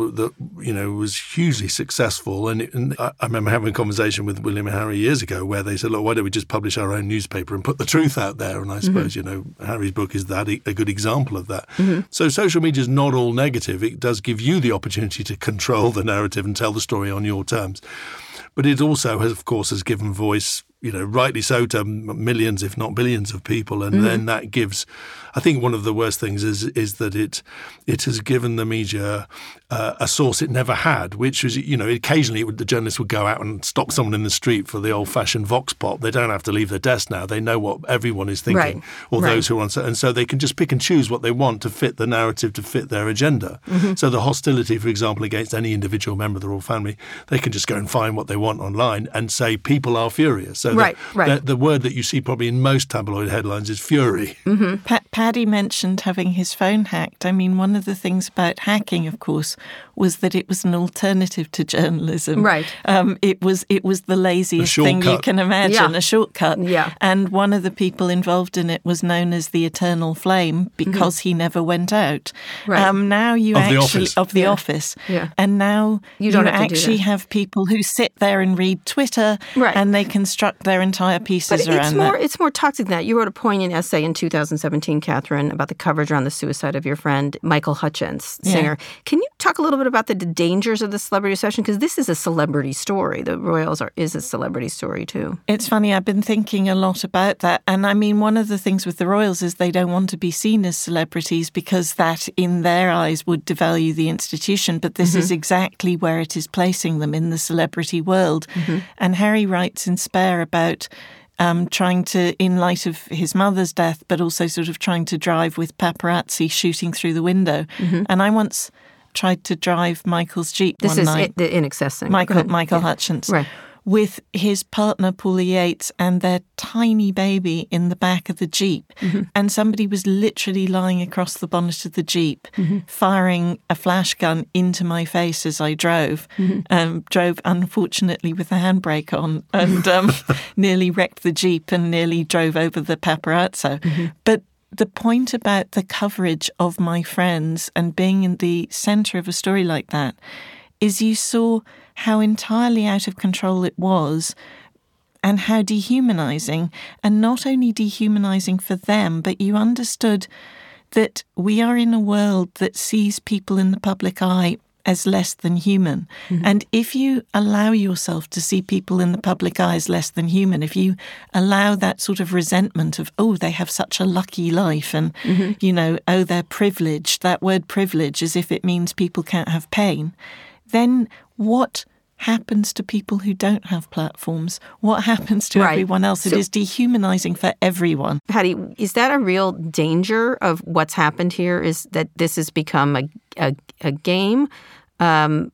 Speaker 11: was hugely successful. And I remember having a conversation with William and Harry years ago where they said, look, why don't we just publish our own newspaper and put the truth out there? And I suppose, mm-hmm. Harry's book is a good example of that. Mm-hmm. So social media is not all negative. It does give you the opportunity to control the narrative and tell the story on your terms. But it also has given voice, rightly so, to millions, if not billions of people. And mm-hmm. then that gives, I think one of the worst things is that it has given the media a source it never had, which was, occasionally the journalists would go out and stop someone in the street for the old-fashioned vox pop. They don't have to leave their desk now. They know what everyone is thinking, those who are on, and so they can just pick and choose what they want to fit the narrative, to fit their agenda. Mm-hmm. So the hostility, for example, against any individual member of the royal family, they can just go and find what they want online and say people are furious. So the word that you see probably in most tabloid headlines is fury.
Speaker 10: Mm-hmm. Paddy mentioned having his phone hacked. I mean, one of the things about hacking, of course, was that it was an alternative to journalism.
Speaker 5: Right.
Speaker 10: It was the laziest thing you can imagine, a shortcut.
Speaker 5: Yeah.
Speaker 10: And one of the people involved in it was known as the Eternal Flame because mm-hmm. he never went out.
Speaker 5: Right.
Speaker 10: Now you of the office.
Speaker 5: Yeah.
Speaker 10: And now you actually have people who sit there and read Twitter and they construct their entire pieces around that.
Speaker 5: It's more toxic than that. You wrote a poignant essay in 2017, Catherine, about the coverage around the suicide of your friend Michael Hutchence, singer. Yeah. Can you talk a little bit about the dangers of the celebrity obsession? Because this is a celebrity story. The royals is a celebrity story too.
Speaker 10: It's funny. I've been thinking a lot about that. And I mean, one of the things with the royals is they don't want to be seen as celebrities because that, in their eyes, would devalue the institution. But this mm-hmm. is exactly where it is placing them in the celebrity world. Mm-hmm. And Harry writes in Spare about trying to, in light of his mother's death, but also sort of trying to drive with paparazzi shooting through the window. Mm-hmm. And I once tried to drive Michael's Jeep one night.
Speaker 5: This is the INXS thing.
Speaker 10: Michael Hutchence.
Speaker 5: Right.
Speaker 10: With his partner, Paula Yates, and their tiny baby in the back of the Jeep. Mm-hmm. And somebody was literally lying across the bonnet of the Jeep, mm-hmm. firing a flash gun into my face as I drove. Mm-hmm. Drove, unfortunately, with the handbrake on and nearly wrecked the Jeep and nearly drove over the paparazzo. Mm-hmm. But the point about the coverage of my friends and being in the centre of a story like that is you saw how entirely out of control it was and how dehumanising, and not only dehumanising for them, but you understood that we are in a world that sees people in the public eye as less than human. Mm-hmm. And if you allow yourself to see people in the public eye as less than human, if you allow that sort of resentment of, oh, they have such a lucky life and, mm-hmm. Oh, they're privileged, that word privilege, as if it means people can't have pain, then what happens to people who don't have platforms? What happens to everyone else? It is dehumanizing for everyone.
Speaker 5: Patty, is that a real danger of what's happened here, is that this has become a game?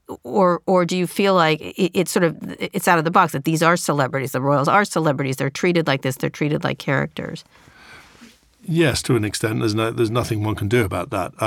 Speaker 5: Or do you feel like it's out of the box, that these are celebrities, the royals are celebrities, they're treated like this, they're treated like characters?
Speaker 11: Yes, to an extent. There's nothing one can do about that.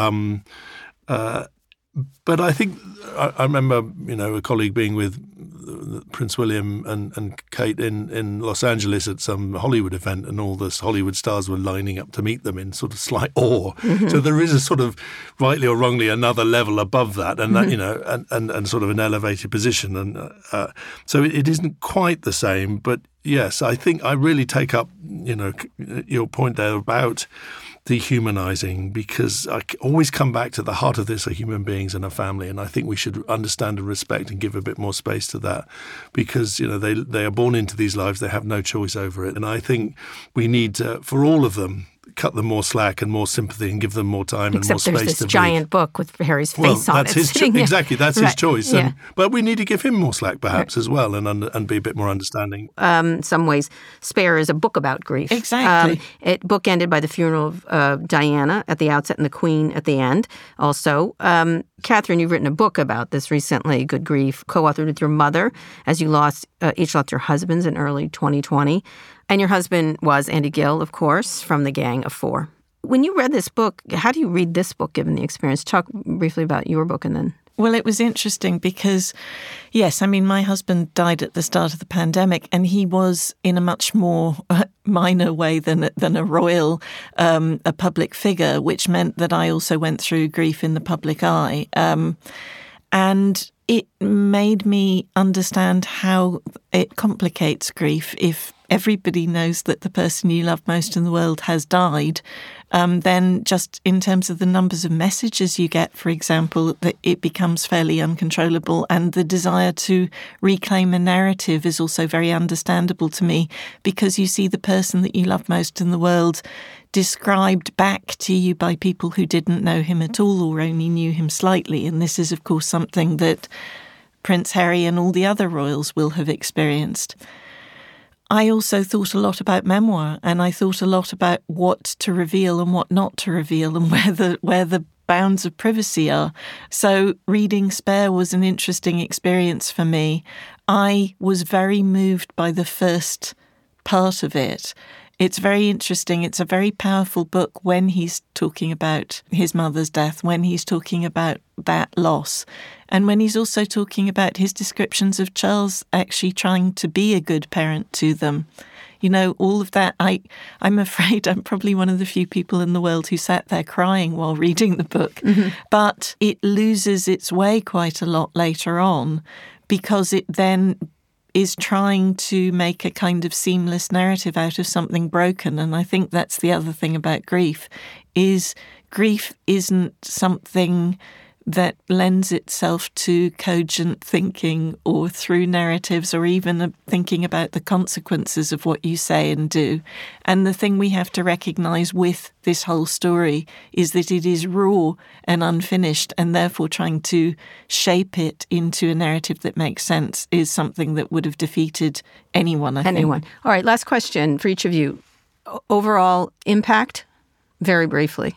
Speaker 11: But I think I remember, a colleague being with Prince William and Kate in Los Angeles at some Hollywood event, and all the Hollywood stars were lining up to meet them in sort of slight awe. Mm-hmm. So there is a sort of, rightly or wrongly, another level above that, and that, and sort of an elevated position, and so it isn't quite the same. But yes, I think I really take up your point there about dehumanizing, because I always come back to the heart of this are human beings and a family, and I think we should understand and respect and give a bit more space to that, because they are born into these lives, they have no choice over it, and I think we need for all of them cut them more slack and more sympathy and give them more time and more space to breathe.
Speaker 5: Except there's this giant book with Harry's face on it.
Speaker 11: Exactly, that's
Speaker 5: right.
Speaker 11: his choice.
Speaker 5: Yeah.
Speaker 11: But we need to give him more slack perhaps as well, and be a bit more understanding.
Speaker 5: In some ways, Spare is a book about grief.
Speaker 10: Exactly.
Speaker 5: It bookended by the funeral of Diana at the outset and the Queen at the end also. Catherine, you've written a book about this recently, Good Grief, co-authored with your mother, as you each lost your husbands in early 2020. And your husband was Andy Gill, of course, from the Gang of Four. When you read this book, how do you read this book, given the experience? Talk briefly about your book and then...
Speaker 10: Well, it was interesting because, yes, my husband died at the start of the pandemic, and he was in a much more minor way than a royal, a public figure, which meant that I also went through grief in the public eye. And it made me understand how it complicates grief. If everybody knows that the person you love most in the world has died, then just in terms of the numbers of messages you get, for example, that it becomes fairly uncontrollable. And the desire to reclaim a narrative is also very understandable to me, because you see the person that you love most in the world described back to you by people who didn't know him at all or only knew him slightly. And this is, of course, something that Prince Harry and all the other royals will have experienced. I also thought a lot about memoir, and I thought a lot about what to reveal and what not to reveal, and where the bounds of privacy are. So reading Spare was an interesting experience for me. I was very moved by the first part of it. It's very interesting. It's a very powerful book when he's talking about his mother's death, when he's talking about that loss, and when he's also talking about his descriptions of Charles actually trying to be a good parent to them. All of that. I'm afraid I'm probably one of the few people in the world who sat there crying while reading the book. Mm-hmm. But it loses its way quite a lot later on, because it then is trying to make a kind of seamless narrative out of something broken. And I think that's the other thing about grief, is grief isn't something that lends itself to cogent thinking or through narratives, or even thinking about the consequences of what you say and do. And the thing we have to recognise with this whole story is that it is raw and unfinished, and therefore trying to shape it into a narrative that makes sense is something that would have defeated anyone, I think.
Speaker 5: All right, last question for each of you. Overall impact, very briefly.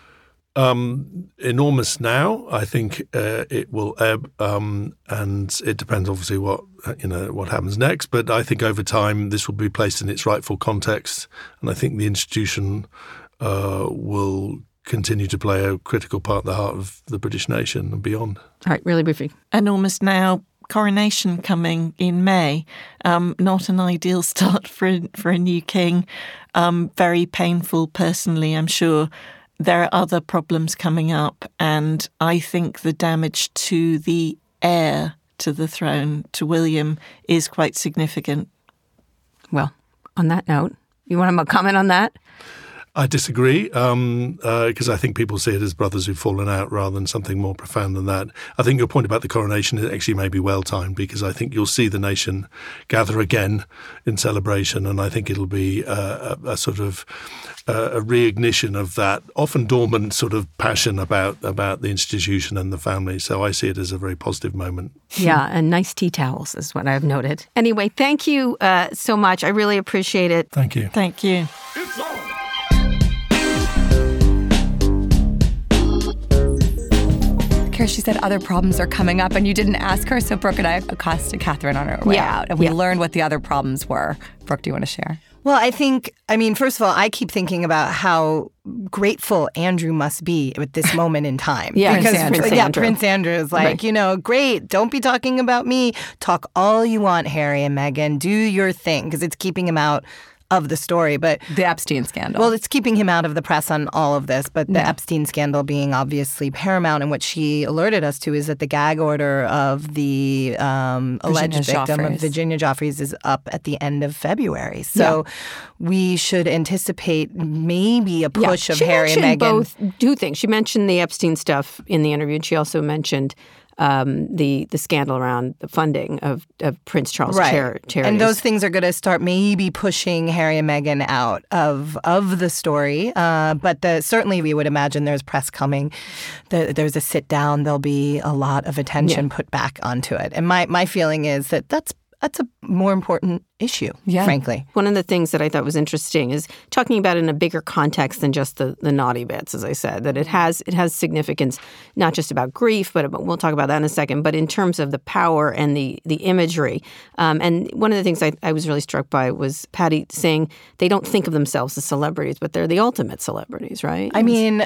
Speaker 11: Enormous now. I think it will ebb, and it depends obviously what happens next. But I think over time this will be placed in its rightful context, and I think the institution will continue to play a critical part at the heart of the British nation and beyond.
Speaker 5: All right, really briefly.
Speaker 10: Enormous now. Coronation coming in May. Not an ideal start for a new king. Very painful personally, I'm sure. There are other problems coming up, and I think the damage to the heir to the throne, to William, is quite significant.
Speaker 5: Well, on that note, you want to comment on that?
Speaker 11: I disagree, because I think people see it as brothers who've fallen out rather than something more profound than that. I think your point about the coronation actually may be well-timed, because I think you'll see the nation gather again in celebration, and I think it'll be a sort of a reignition of that often dormant sort of passion about the institution and the family. So I see it as a very positive moment.
Speaker 5: Yeah, and nice tea towels is what I've noted. Anyway, thank you so much. I really appreciate it.
Speaker 11: Thank you.
Speaker 10: Thank you.
Speaker 4: It's on.
Speaker 6: here she said other problems are coming up and you didn't ask her. So Brooke and I accosted Catherine on our way out. And we learned what the other problems were. Brooke, do you want to share?
Speaker 7: Well, I mean, first of all, I keep thinking about how grateful Andrew must be at this moment in time.
Speaker 5: Prince
Speaker 7: Andrew is like, great, don't be talking about me. Talk all you want, Harry and Meghan. Do your thing, because it's keeping him out of the story. But
Speaker 6: the Epstein scandal.
Speaker 7: Well, it's keeping him out of the press on all of this, but the Epstein scandal being obviously paramount. And what she alerted us to is that the gag order of the alleged victim of Virginia Giuffres is up at the end of February. So we should anticipate maybe a push of Harry and Meghan.
Speaker 5: Both two things. She mentioned the Epstein stuff in the interview, and she also mentioned the scandal around the funding of Prince Charles charities.
Speaker 7: And those things are going to start maybe pushing Harry and Meghan out of the story. But certainly we would imagine there's press coming. There's a sit down. There'll be a lot of attention put back onto it. And my feeling is that that's a more important issue, frankly.
Speaker 5: One of the things that I thought was interesting is talking about it in a bigger context than just the naughty bits, as I said, that it has significance, not just about grief, but we'll talk about that in a second, but in terms of the power and the imagery. And one of the things I was really struck by was Patty saying they don't think of themselves as celebrities, but they're the ultimate celebrities, right?
Speaker 7: I mean,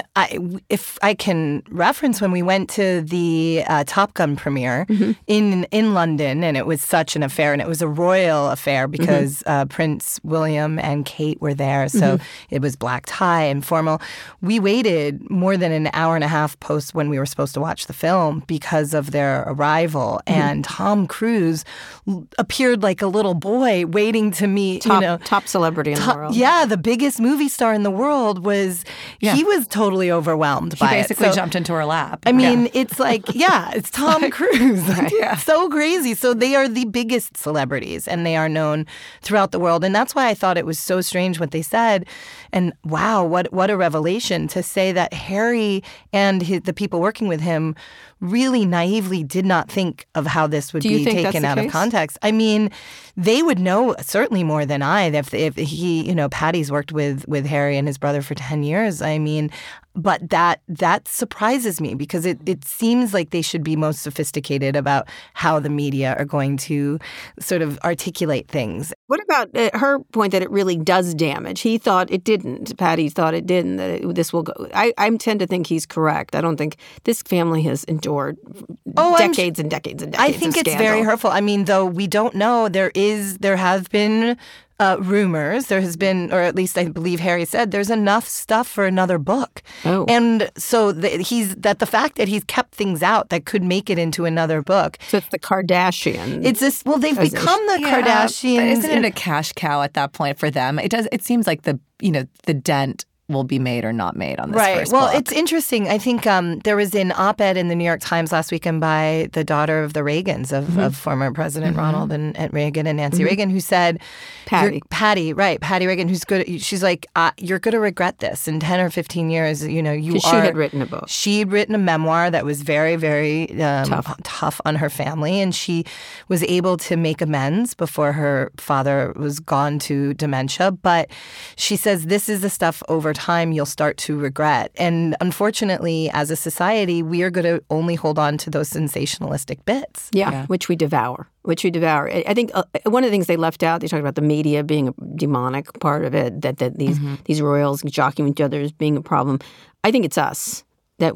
Speaker 7: if I can reference when we went to the Top Gun premiere in London, and it was such an affair, and it was a royal affair because Prince William and Kate were there. So it was black tie and formal. We waited more than an hour and a half post when we were supposed to watch the film because of their arrival. And Tom Cruise appeared like a little boy waiting to meet,
Speaker 5: top celebrity in the world.
Speaker 7: Yeah, the biggest movie star in the world he was totally overwhelmed by it.
Speaker 6: He basically jumped into her lap.
Speaker 7: I mean, it's like, it's Tom Cruise. It's so crazy. So they are the biggest celebrities, and they are known throughout the world. And that's why I thought it was so strange what they said. And wow, what a revelation to say that Harry and the people working with him really naively did not think of how this would be taken out of context. I mean, they would know certainly more than I if he, Patty's worked with Harry and his brother for 10 years. I mean, but that surprises me because it seems like they should be most sophisticated about how the media are going to sort of articulate things.
Speaker 5: What about her point that it really does damage? He thought it didn't. Patty thought it didn't, that this will go. I tend to think he's correct. I don't think this family has endured decades and decades and decades
Speaker 7: I think it's very hurtful. I mean, though we don't know, there have been rumors. There has been, or at least I believe Harry said, there's enough stuff for another book.
Speaker 5: Oh.
Speaker 7: And so the fact that he's kept things out that could make it into another book.
Speaker 5: So it's the Kardashians.
Speaker 7: It's this. Well, they've become the Kardashians.
Speaker 6: Isn't it a cash cow at that point for them? It seems like the dent will be made or not made on this first book.
Speaker 7: Well, it's interesting. I think there was an op-ed in the New York Times last weekend by the daughter of the Reagans, of former President Ronald and Reagan and Nancy Reagan, who said, Patty Reagan, who's good. She's like, you're going to regret this in 10 or 15 years. You are.
Speaker 5: She had written a book.
Speaker 7: She'd written a memoir that was very, very tough on her family, and she was able to make amends before her father was gone to dementia. But she says this is the stuff over time you'll start to regret. And unfortunately, as a society, we are going to only hold on to those sensationalistic bits.
Speaker 5: Yeah. Which we devour. I think one of the things they left out, they talked about the media being a demonic part of it, that these royals jockeying with each other as being a problem. I think it's us.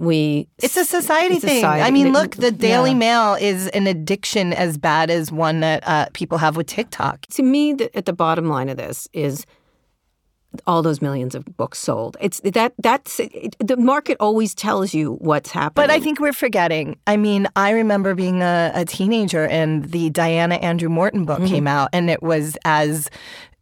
Speaker 5: It's a society thing.
Speaker 7: I mean, look, the Daily Mail is an addiction as bad as one that people have with TikTok.
Speaker 5: To me, at the bottom line of this is all those millions of books sold. The market always tells you what's happening.
Speaker 7: But I think we're forgetting. I mean, I remember being a teenager and the Diana Andrew Morton book came out, and it was as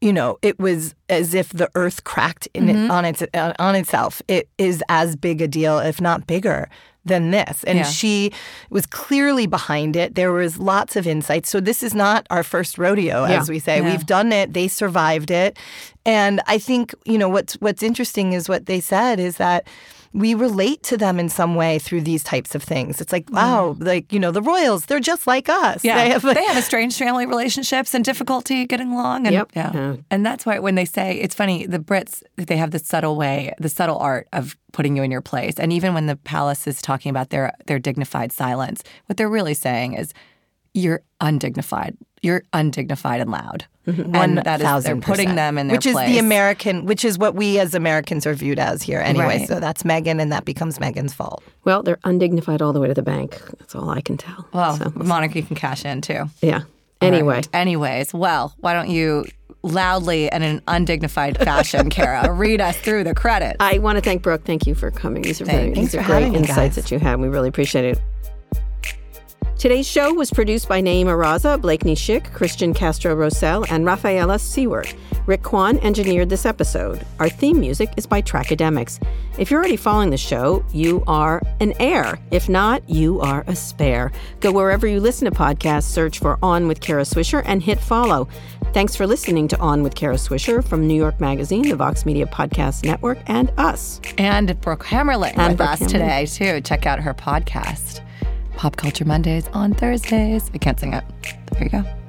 Speaker 7: if the earth cracked on itself. It is as big a deal, if not bigger, than this. And she was clearly behind it. There was lots of insights. So this is not our first rodeo, as we say. We've done it. They survived it. And I think, what's interesting is what they said is that we relate to them in some way through these types of things. It's like, wow, like, you know, the royals, they're just like us.
Speaker 6: Yeah. They have estranged family relationships and difficulty getting along. And, and that's why when they say, it's funny, the Brits, they have this subtle way, the subtle art of putting you in your place. And even when the palace is talking about their dignified silence, what they're really saying is, you're undignified. You're undignified and loud. And that is, they're putting them in their place.
Speaker 7: Which is the American, which is what we as Americans are viewed as here anyway.
Speaker 6: Right.
Speaker 7: So that's Meghan, and that becomes Meghan's fault.
Speaker 5: Well, they're undignified all the way to the bank. That's all I can tell.
Speaker 6: Well, monarchy can cash in too.
Speaker 5: Yeah. Anyway.
Speaker 6: Right. Anyways, well, why don't you loudly and in an undignified fashion, Kara, read us through the credits.
Speaker 5: I want to thank Brooke. Thank you for coming. These are great insights that you had. We really appreciate it. Today's show was produced by Naima Raza, Blakeney Schick, Christian Castro-Rosell, and Rafaela Seward. Rick Kwan engineered this episode. Our theme music is by Trackademics. If you're already following the show, you are an heir. If not, you are a spare. Go wherever you listen to podcasts, search for On with Kara Swisher, and hit follow. Thanks for listening to On with Kara Swisher from New York Magazine, the Vox Media Podcast Network, and us.
Speaker 6: And Brooke Hammerling with us today, too. Check out her podcast. Pop Culture Mondays on Thursdays. I can't sing it. There you go.